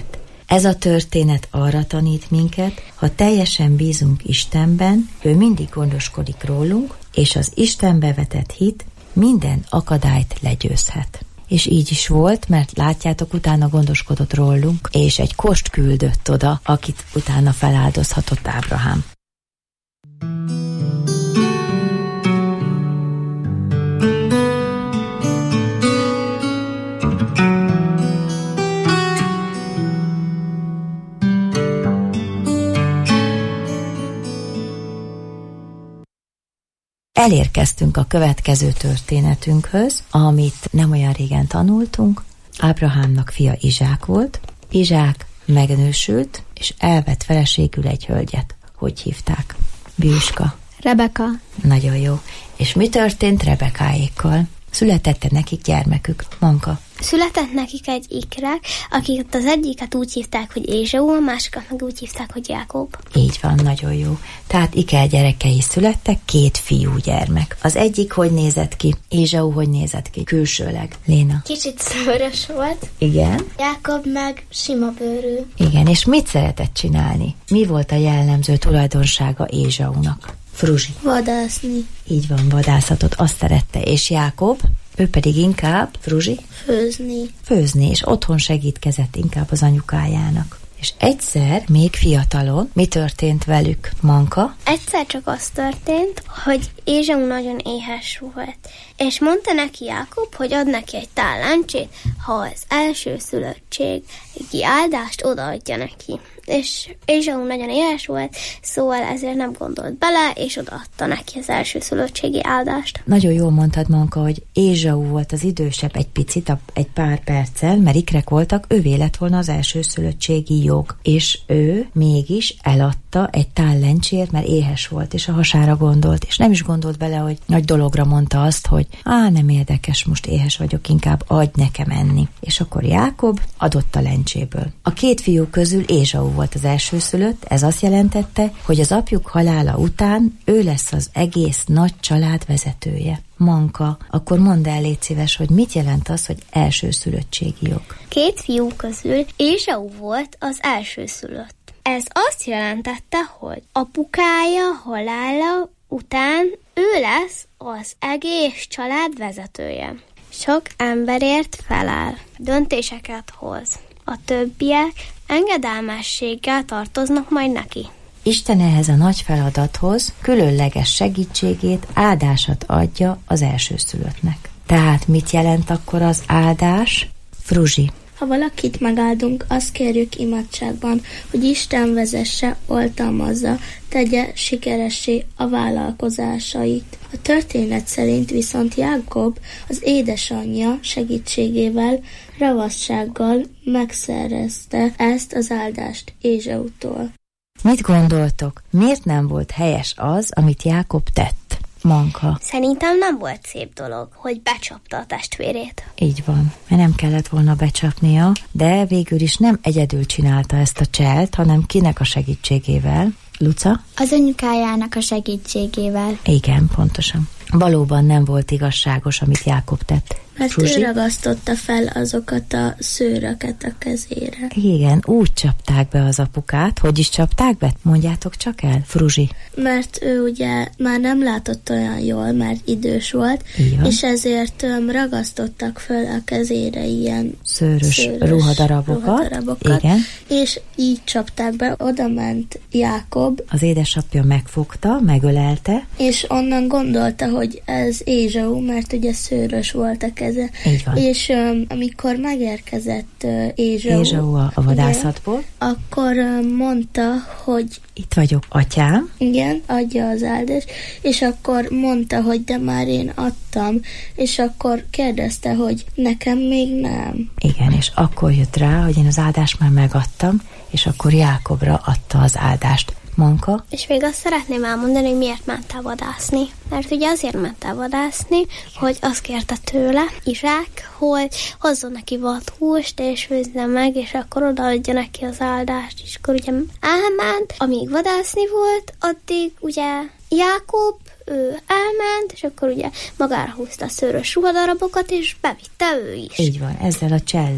Ez a történet arra tanít minket, ha teljesen bízunk Istenben, ő mindig gondoskodik rólunk, és az Istenbe vetett hit minden akadályt legyőzhet. És így is volt, mert látjátok, utána gondoskodott rólunk, és egy kost küldött oda, akit utána feláldozhatott Ábrahám. Elérkeztünk a következő történetünkhöz, amit nem olyan régen tanultunk. Ábrahámnak fia Izsák volt. Izsák megnősült, és elvett feleségül egy hölgyet. Hogy hívták? Biuska. Rebeka. Nagyon jó. És mi történt Rebekáékkal? Született nekik gyermekük, Manka? Született nekik egy ikrek, akiket az egyiket úgy hívták, hogy Ézsau, a másikat meg úgy hívták, hogy Jákob. Így van, nagyon jó. Tehát Iker gyerekei születtek, két fiú gyermek. Az egyik hogy nézett ki? Ézsau hogy nézett ki? Külsőleg. Léna? Kicsit szőrös volt. Igen. Jákob meg sima bőrű. Igen, és mit szeretett csinálni? Mi volt a jellemző tulajdonsága Ézsaunak? Fruzsi. Vadászni. Így van, vadászatot, azt szerette. És Jákob? Ő pedig inkább, Fruzsi? Főzni. Főzni, és otthon segítkezett inkább az anyukájának. És egyszer, még fiatalon, mi történt velük, Manka? Egyszer csak az történt, hogy Ézsau nagyon éhes volt, és mondta neki Jákob, hogy ad neki egy táláncsét, ha az első szülöttségi áldást odaadja neki. És Ézsau nagyon éhes volt, szóval ezért nem gondolt bele, és odaadta neki az első szülöttségi áldást. Nagyon jól mondtad, Manka, hogy Ézsau volt az idősebb egy picit, egy pár perccel, mert ikrek voltak, ővé lett volna az első szülöttségi jog. És ő mégis eladta egy tál lencsért, mert éhes volt, és a hasára gondolt, és nem is gondolt bele, hogy nagy dologra mondta azt, hogy á, nem érdekes, most éhes vagyok, inkább adj nekem enni. És akkor Jákob adott a lencséből. A két fiú közül Ézsau volt az elsőszülött, ez azt jelentette, hogy az apjuk halála után ő lesz az egész nagy család vezetője. Manka, akkor mondd el, légy szíves, hogy mit jelent az, hogy elsőszülöttségi jog? Két fiú közül Ézsau volt az elsőszülött. Ez azt jelentette, hogy apukája halála után ő lesz az egész család vezetője. Sok emberért feláll, döntéseket hoz. A többiek engedelmességgel tartoznak majd neki. Isten ehhez a nagy feladathoz különleges segítségét, áldásat adja az elsőszülöttnek. Tehát mit jelent akkor az áldás? Fruzsi. Ha valakit megáldunk, azt kérjük imádságban, hogy Isten vezesse, oltalmazza, tegye sikeressé a vállalkozásait. A történet szerint viszont Jákob az édesanyja segítségével, ravassággal megszerezte ezt az áldást Ézsautól. Mit gondoltok? Miért nem volt helyes az, amit Jákob tett? Manka. Szerintem nem volt szép dolog, hogy becsapta a testvérét. Így van, mert nem kellett volna becsapnia, de végül is nem egyedül csinálta ezt a cselt, hanem kinek a segítségével? Luca? Az anyukájának a segítségével. Igen, pontosan. Valóban nem volt igazságos, amit Jákob tett. Mert Fruzsi? Ő ragasztotta fel azokat a szőröket a kezére. Igen, úgy csapták be az apukát. Hogy is csapták be? Mondjátok csak el, Fruzsi. Mert ő ugye már nem látott olyan jól, mert idős volt, és ezért um, ragasztottak föl a kezére ilyen szőrös, szőrös ruhadarabokat. ruhadarabokat. Igen. És így csapták be, oda ment Jákob. Az édesapja megfogta, megölelte. És onnan gondolta, hogy ez Ézsau, mert ugye szőrös volt a keze. Így van. És um, amikor megérkezett uh, Ézsau, Ézsau a, a vadászatból, igen, akkor um, mondta, hogy itt vagyok, atyám. Igen, adja az áldást, és akkor mondta, hogy de már én adtam, és akkor kérdezte, hogy nekem még nem. Igen, és akkor jött rá, hogy én az áldást már megadtam, és akkor Jákobra adta az áldást. Manka? És még azt szeretném elmondani, hogy miért ment el vadászni. Mert ugye azért ment el vadászni, hogy azt kérte tőle Izsák, hogy hozzon neki vadhúst, és főzze meg, és akkor odaadja neki az áldást. És akkor ugye elment, amíg vadászni volt, addig ugye Jákob, ő elment, és akkor ugye magára húzta a szőrös ruhadarabokat, és bevitte ő is. Így van, ezzel a csellel.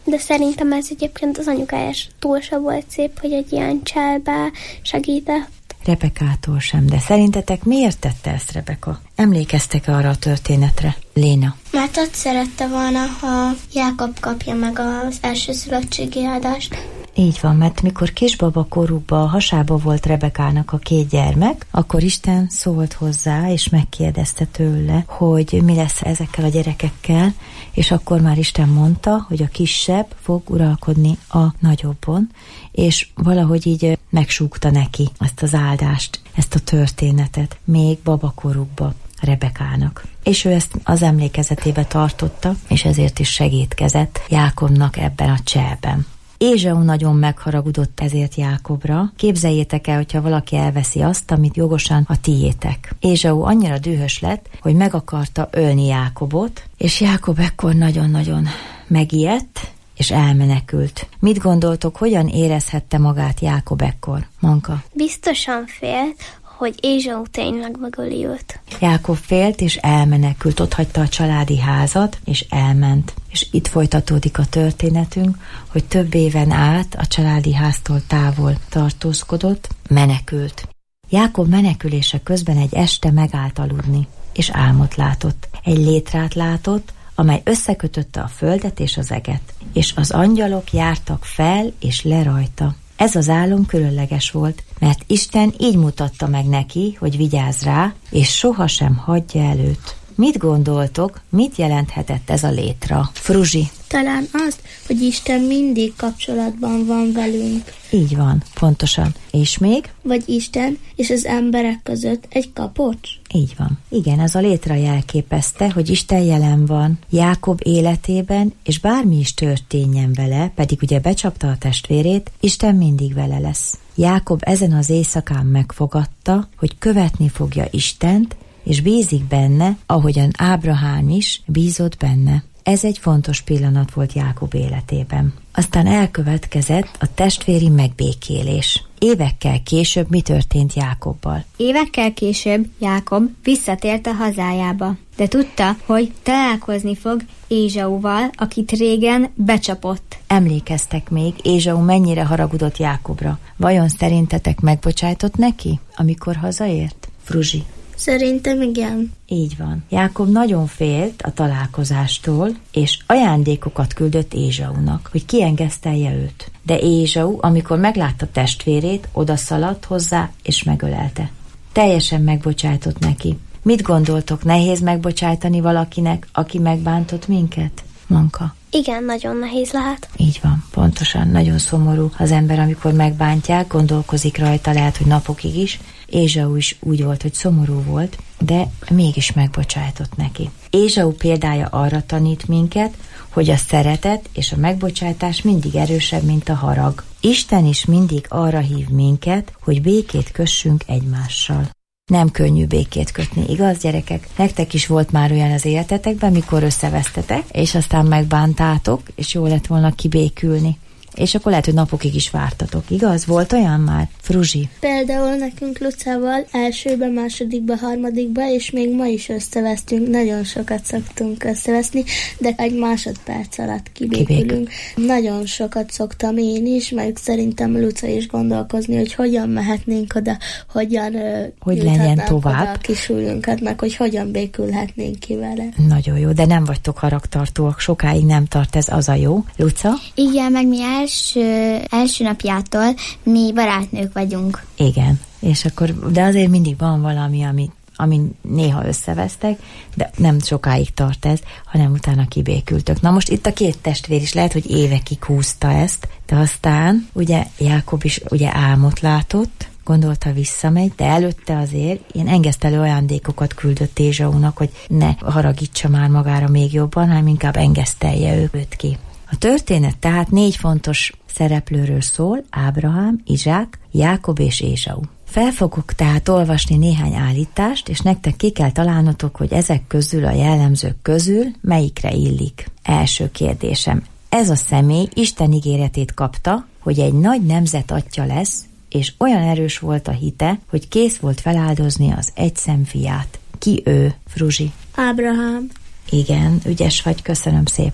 De szerintem ez egyébként az anyukájától sem volt szép, hogy egy ilyen cselbe segített. Rebekától sem, de szerintetek miért tette ezt Rebeka? Emlékeztek arra a történetre? Léna. Mert ott szerette volna, ha Jákob kapja meg az első szülöttségi áldást. Így van, mert mikor kisbaba korukban a hasába volt Rebekának a két gyermek, akkor Isten szólt hozzá, és megkérdezte tőle, hogy mi lesz ezekkel a gyerekekkel, és akkor már Isten mondta, hogy a kisebb fog uralkodni a nagyobbon, és valahogy így megsúgta neki ezt az áldást, ezt a történetet, még babakorukba Rebekának. És ő ezt az emlékezetébe tartotta, és ezért is segítkezett Jákobnak ebben a cselben. Ézsau nagyon megharagudott ezért Jákobra. Képzeljétek el, hogyha valaki elveszi azt, amit jogosan a tiétek. Ézsau annyira dühös lett, hogy meg akarta ölni Jákobot, és Jákob ekkor nagyon-nagyon megijedt, és elmenekült. Mit gondoltok, hogyan érezhette magát Jákob ekkor? Manka? Biztosan félt, hogy Ézsau tényleg megöli őt. Jákob félt és elmenekült, ott hagyta a családi házat, és elment. És itt folytatódik a történetünk, hogy több éven át a családi háztól távol tartózkodott, menekült. Jákob menekülése közben egy este megállt aludni, és álmot látott. Egy létrát látott, amely összekötötte a földet és az eget, és az angyalok jártak fel és le rajta. Ez az álom különleges volt, mert Isten így mutatta meg neki, hogy vigyázz rá, és sohasem hagyja el őt. Mit gondoltok, mit jelenthetett ez a létra? Fruzsi. Talán azt, hogy Isten mindig kapcsolatban van velünk. Így van, pontosan. És még? Vagy Isten és az emberek között egy kapocs. Így van. Igen, ez a létra jelképezte, hogy Isten jelen van Jákob életében, és bármi is történjen vele, pedig ugye becsapta a testvérét, Isten mindig vele lesz. Jákob ezen az éjszakán megfogadta, hogy követni fogja Istent, és bízik benne, ahogyan Ábrahám is bízott benne. Ez egy fontos pillanat volt Jákob életében. Aztán elkövetkezett a testvéri megbékélés. Évekkel később mi történt Jákobbal? Évekkel később Jákob visszatért a hazájába, de tudta, hogy találkozni fog Ézsauval, akit régen becsapott. Emlékeztek még, Ézsau mennyire haragudott Jákobra? Vajon szerintetek megbocsájtott neki, amikor hazaért? Fruzsi. Szerintem igen. Így van. Jákob nagyon félt a találkozástól, és ajándékokat küldött Ézsaunak, hogy kiengesztelje őt. De Ézsau, amikor meglátta testvérét, odaszaladt hozzá, és megölelte. Teljesen megbocsájtott neki. Mit gondoltok, nehéz megbocsájtani valakinek, aki megbántott minket? Manka. Igen, nagyon nehéz lehet. Így van, pontosan. Nagyon szomorú az ember, amikor megbántják, gondolkozik rajta, lehet, hogy napokig is. Ézsau is úgy volt, hogy szomorú volt, de mégis megbocsájtott neki. Ézsau példája arra tanít minket, hogy a szeretet és a megbocsátás mindig erősebb, mint a harag. Isten is mindig arra hív minket, hogy békét kössünk egymással. Nem könnyű békét kötni, igaz, gyerekek? Nektek is volt már olyan az életetekben, mikor összevesztetek, és aztán megbántátok, és jó lett volna kibékülni. És akkor lehet, hogy napokig is vártatok, igaz? Volt olyan már? Fruzsi. Például nekünk Lucával elsőben, másodikban, harmadikban, és még ma is összevesztünk, nagyon sokat szoktunk összeveszni, de egy másodperc alatt kibékülünk. Kibékül. Nagyon sokat szoktam én is, meg szerintem Luca is gondolkozni, hogy hogyan mehetnénk oda, hogyan hogy legyen tovább oda a kisúlyunkat, meg hogy hogyan békülhetnénk ki vele. Nagyon jó, de nem vagytok haragtartóak, sokáig nem tart ez, az a jó. Luca? Igen, meg mi első, első napjától mi barátnők vagyunk. Igen, és akkor, de azért mindig van valami, ami, ami néha összevesztek, de nem sokáig tart ez, hanem utána kibékültök. Na most itt a két testvér is lehet, hogy évekig húzta ezt, de aztán ugye Jákob is ugye álmot látott, gondolta visszamegy, de előtte azért ilyen engesztelő ajándékokat küldött Ézsaunak, hogy ne haragítsa már magára még jobban, hanem inkább engesztelje őt ki. A történet tehát négy fontos szereplőről szól, Ábrahám, Izsák, Jákob és Ézsau. Fel fogok tehát olvasni néhány állítást, és nektek ki kell találnotok, hogy ezek közül, a jellemzők közül melyikre illik. Első kérdésem. Ez a személy Isten ígéretét kapta, hogy egy nagy nemzet atya lesz, és olyan erős volt a hite, hogy kész volt feláldozni az egyszem fiát. Ki ő, Fruzsi? Ábrahám. Igen, ügyes vagy, köszönöm szépen.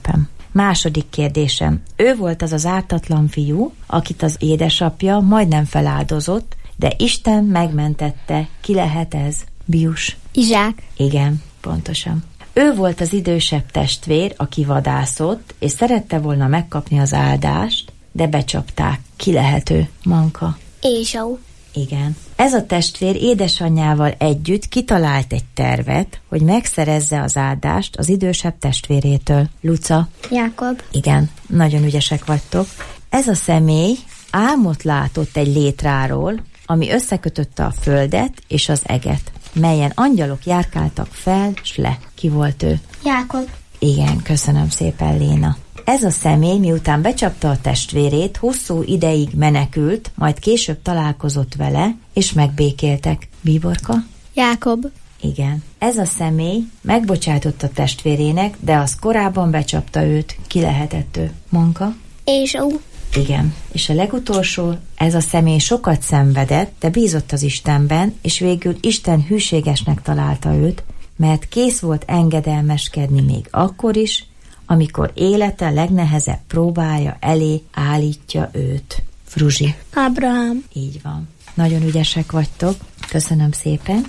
Második kérdésem. Ő volt az az ártatlan fiú, akit az édesapja majdnem feláldozott, de Isten megmentette. Ki lehet ez? Bius. Izsák. Igen, pontosan. Ő volt az idősebb testvér, aki vadászott, és szerette volna megkapni az áldást, de becsapták. Ki lehet ő? Manka. Ézsau. Igen. Ez a testvér édesanyjával együtt kitalált egy tervet, hogy megszerezze az áldást az idősebb testvérétől. Luca. Jákob. Igen, nagyon ügyesek vagytok. Ez a személy álmot látott egy létráról, ami összekötötte a földet és az eget, melyen angyalok járkáltak fel s le. Ki volt ő? Jákob. Igen, köszönöm szépen, Léna. Ez a személy, miután becsapta a testvérét, hosszú ideig menekült, majd később találkozott vele, és megbékéltek. Bíborka? Jákob. Igen. Ez a személy megbocsátott a testvérének, de az korábban becsapta őt. Ki lehetett ő? Manka? Ézsau. Igen. És a legutolsó, ez a személy sokat szenvedett, de bízott az Istenben, és végül Isten hűségesnek találta őt, mert kész volt engedelmeskedni még akkor is, amikor élete legnehezebb próbája elé állítja őt. Fruzsi. Ábrahám. Így van. Nagyon ügyesek vagytok. Köszönöm szépen.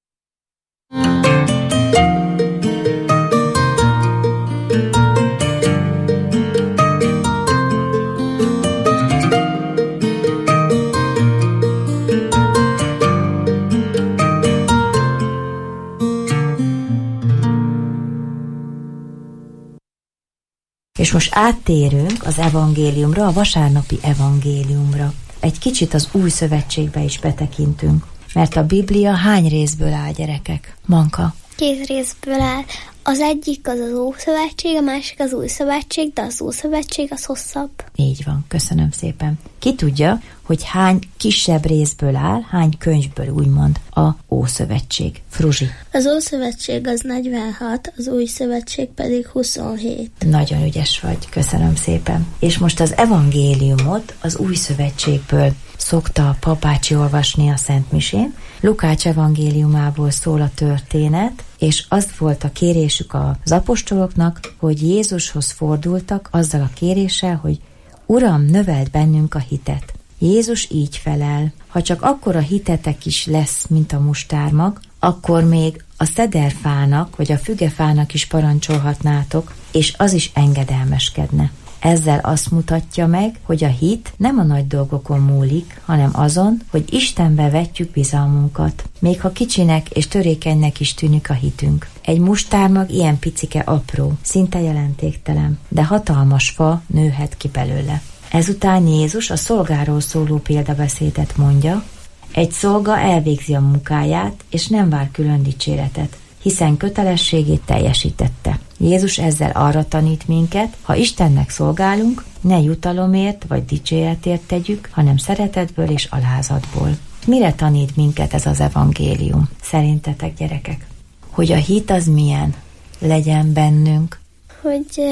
És most áttérünk az evangéliumra, a vasárnapi evangéliumra. Egy kicsit az új szövetségbe is betekintünk, mert a Biblia hány részből áll, gyerekek? Manka? Két részből áll. Az egyik az az Ószövetség, a másik az Új Szövetség, de az Ószövetség az hosszabb. Így van, köszönöm szépen. Ki tudja, hogy hány kisebb részből áll, hány könyvből úgymond a Ószövetség? Fruzsi. Az Ószövetség az negyvenhat, az Új Szövetség pedig huszonhét. Nagyon ügyes vagy, köszönöm szépen. És most az evangéliumot az Új Szövetségből szokta a papácsi olvasni a Szentmisén. Lukács evangéliumából szól a történet, és az volt a kérésük az apostoloknak, hogy Jézushoz fordultak azzal a kéréssel, hogy Uram, növeld bennünk a hitet. Jézus így felel, ha csak akkora hitetek is lesz, mint a mustármag, akkor még a szederfának vagy a fügefának is parancsolhatnátok, és az is engedelmeskedne. Ezzel azt mutatja meg, hogy a hit nem a nagy dolgokon múlik, hanem azon, hogy Istenbe vetjük bizalmunkat. Még ha kicsinek és törékenynek is tűnik a hitünk. Egy mustármag ilyen picike apró, szinte jelentéktelen, de hatalmas fa nőhet ki belőle. Ezután Jézus a szolgáról szóló példabeszédet mondja, egy szolga elvégzi a munkáját, és nem vár külön dicséretet, hiszen kötelességét teljesítette. Jézus ezzel arra tanít minket, ha Istennek szolgálunk, ne jutalomért vagy dicséretért tegyük, hanem szeretetből és alázatból. Mire tanít minket ez az evangélium? Szerintetek, gyerekek? Hogy a hit az milyen? Legyen bennünk. Hogy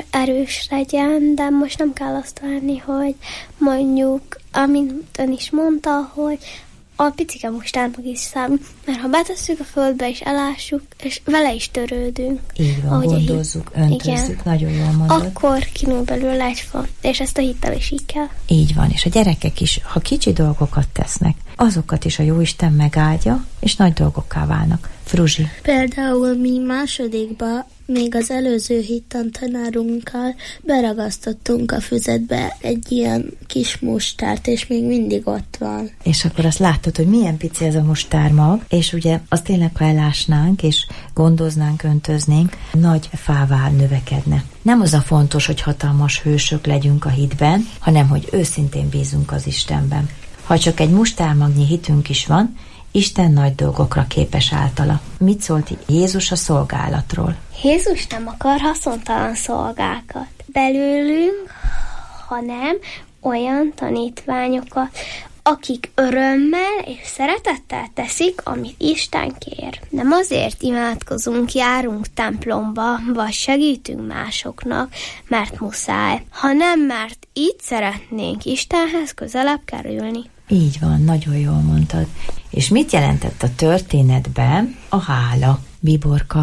erős legyen, de most nem kell azt várni, hogy mondjuk, amint ön is mondta, hogy a picike mustármag is számít, mert ha betesszük a földbe és elássuk, és vele is törődünk. Így van, gondozzuk, öntözzük, nagyon jól mondod. Akkor kinő belőle egy fa, és ezt a hittel is így kell. Így van, és a gyerekek is, ha kicsi dolgokat tesznek, azokat is a Jóisten megáldja, és nagy dolgokká válnak. Fruzsi. Például mi másodikba még az előző hittantanárunkkal beragasztottunk a füzetbe egy ilyen kis mustárt, és még mindig ott van. És akkor azt látod, hogy milyen pici ez a mustármag, és ugye azt tényleg, ha elásnánk, és gondoznánk, öntöznénk, nagy fává növekedne. Nem az a fontos, hogy hatalmas hősök legyünk a hitben, hanem hogy őszintén bízunk az Istenben. Ha csak egy mustármagnyi hitünk is van, Isten nagy dolgokra képes általa. Mit szólt Jézus a szolgálatról? Jézus nem akar haszontalan szolgákat belőlünk, hanem olyan tanítványokat, akik örömmel és szeretettel teszik, amit Isten kér. Nem azért imádkozunk, járunk templomba, vagy segítünk másoknak, mert muszáj, hanem mert így szeretnénk Istenhez közelebb kerülni. Így van, nagyon jól mondtad. És mit jelentett a történetben a hála, Biborka? A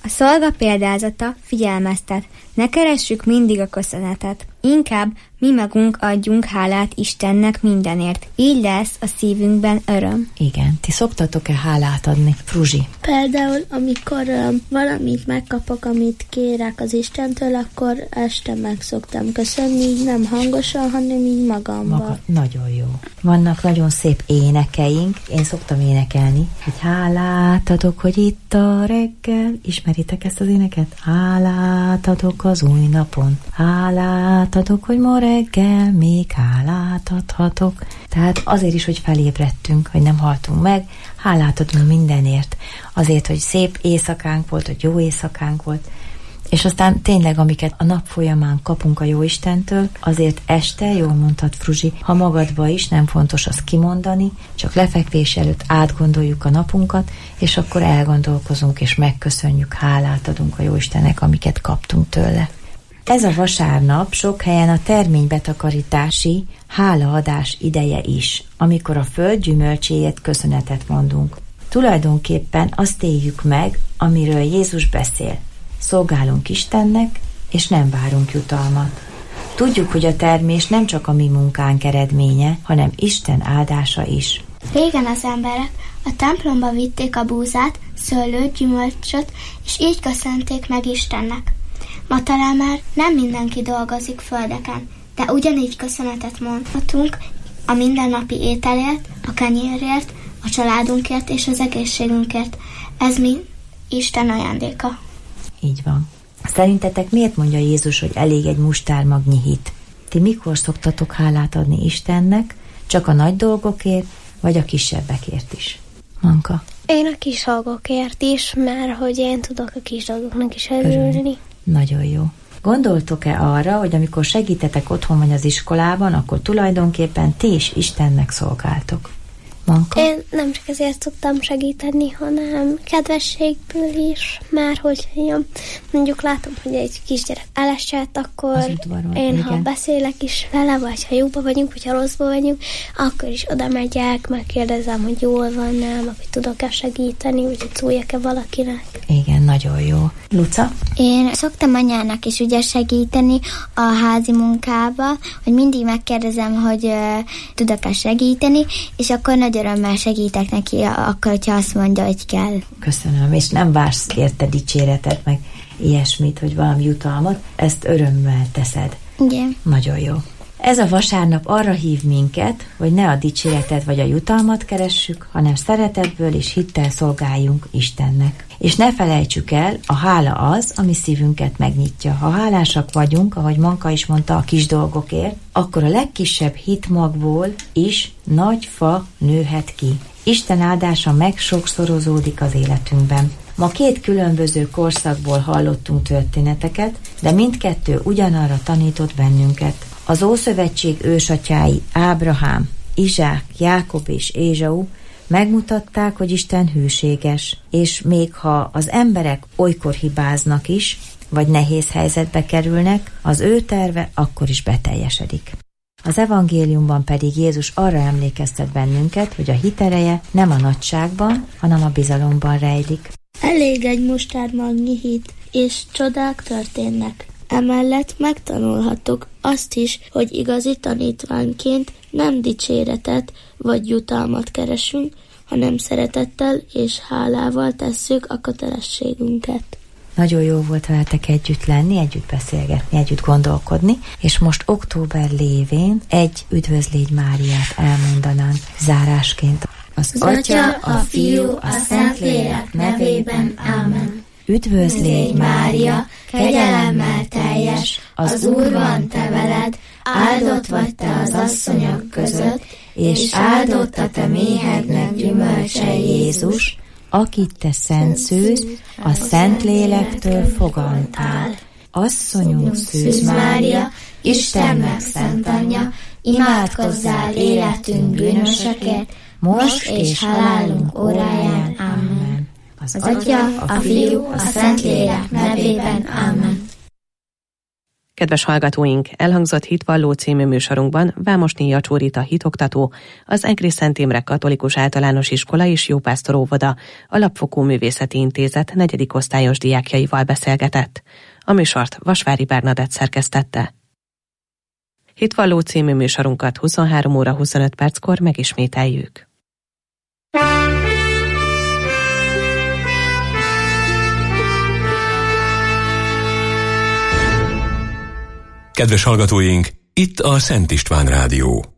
A szolga példázata figyelmeztet, ne keressük mindig a köszönetet, inkább mi magunk adjunk hálát Istennek mindenért, így lesz a szívünkben öröm. Igen, ti szoktatok-e hálát adni, Fruzsi? Például, amikor um, valamit megkapok, amit kérek az Istentől, akkor este meg szoktam köszönni, így nem hangosan, hanem így magamban. Maga, nagyon jó. Vannak nagyon szép énekeink, én szoktam énekelni, hogy hálát adok, hogy itt a reggel. Ismeritek ezt az éneket? Hálát adok az új napon, hálát adok, hogy ma reggel még hálát adhatok. Tehát azért is, hogy felébredtünk, hogy nem haltunk meg, hálát adunk mindenért. Azért, hogy szép éjszakánk volt, hogy jó éjszakánk volt, és aztán tényleg, amiket a nap folyamán kapunk a Jóistentől, azért este, jól mondtad, Fruzsi, ha magadba is nem fontos azt kimondani, csak lefekvés előtt átgondoljuk a napunkat, és akkor elgondolkozunk, és megköszönjük, hálát adunk a Jóistennek, amiket kaptunk tőle. Ez a vasárnap sok helyen a terménybetakarítási hálaadás ideje is, amikor a föld gyümölcséért köszönetet mondunk. Tulajdonképpen azt éljük meg, amiről Jézus beszél. Szolgálunk Istennek, és nem várunk jutalmat. Tudjuk, hogy a termés nem csak a mi munkánk eredménye, hanem Isten áldása is. Régen az emberek a templomba vitték a búzát, szőlőt, gyümölcsöt, és így köszönték meg Istennek. Ma talán már nem mindenki dolgozik földeken, de ugyanígy köszönetet mondhatunk a mindennapi ételért, a kenyérért, a családunkért és az egészségünkért. Ez mind Isten ajándéka. Így van. Szerintetek miért mondja Jézus, hogy elég egy mustármagnyi hit? Ti mikor szoktatok hálát adni Istennek? Csak a nagy dolgokért, vagy a kisebbekért is? Manka? Én a kis dolgokért is, mert hogy én tudok a kis dolgoknak is örülni. Nagyon jó. Gondoltok-e arra, hogy amikor segítetek otthon vagy az iskolában, akkor tulajdonképpen ti is Istennek szolgáltok? Manka? Én nem csak ezért szoktam segíteni, hanem kedvességből is, mert hogy mondjuk látom, hogy egy kisgyerek elesett, akkor udvaron, én, igen. Ha beszélek is vele, vagy ha jóba vagyunk, vagy ha rosszba vagyunk, akkor is oda megyek, megkérdezem, hogy jól van-e, hogy tudok-e segíteni, vagy hogy szóljak-e valakinek. Igen, nagyon jó. Luca? Én szoktam anyának is ugye segíteni a házi munkába, hogy mindig megkérdezem, hogy uh, tudok-e segíteni, és akkor nagy örömmel segítek neki, akkor, hogyha azt mondja, hogy kell. Köszönöm, és nem vársz érte dicséretet, meg ilyesmit, hogy valami jutalmat, ezt örömmel teszed. Igen. Nagyon jó. Ez a vasárnap arra hív minket, hogy ne a dicséretet vagy a jutalmat keressük, hanem szeretetből és hittel szolgáljunk Istennek. És ne felejtsük el, a hála az, ami szívünket megnyitja. Ha hálásak vagyunk, ahogy Manka is mondta, a kis dolgokért, akkor a legkisebb hitmagból is nagy fa nőhet ki. Isten áldása megsokszorozódik az életünkben. Ma két különböző korszakból hallottunk történeteket, de mindkettő ugyanarra tanított bennünket. Az Ószövetség ősatyái Ábrahám, Izsák, Jákob és Ézsau megmutatták, hogy Isten hűséges, és még ha az emberek olykor hibáznak is, vagy nehéz helyzetbe kerülnek, az ő terve akkor is beteljesedik. Az evangéliumban pedig Jézus arra emlékeztet bennünket, hogy a hit ereje nem a nagyságban, hanem a bizalomban rejlik. Elég egy mustármagnyi hit, és csodák történnek. Emellett megtanulhattuk azt is, hogy igazi tanítványként nem dicséretet vagy jutalmat keresünk, hanem szeretettel és hálával tesszük a kötelességünket. Nagyon jó volt veletek együtt lenni, együtt beszélgetni, együtt gondolkodni, és most október lévén egy Üdvözlégy Máriát elmondanánk zárásként. Az, az Atya, a Fiú, a Szentlélek nevében. Ámen. Üdvözlégy Mária, kegyelemmel teljes, az Úr van te veled, áldott vagy te az asszonyok között, és áldott a te méhednek gyümölcse Jézus, akit te szent szűz, a Szentlélektől fogantál. Asszonyunk Szűz Mária, Istennek szent anyja, imádkozzál életünk bűnösökért, most és halálunk óráján. Amen. Az, az Atya, a Fiú, a Szentlélek nevében. Amen. Kedves hallgatóink, elhangzott Hitvalló című műsorunkban Vámosné Jacsórita hitoktató, az Egri Szent Imre Katolikus Általános Iskola és Jópásztor óvoda Alapfokú Művészeti Intézet negyedik osztályos diákjaival beszélgetett. A műsort Vasvári Bernadett szerkesztette. Hitvalló című műsorunkat huszonhárom óra huszonöt perckor megismételjük. Kedves hallgatóink, itt a Szent István Rádió.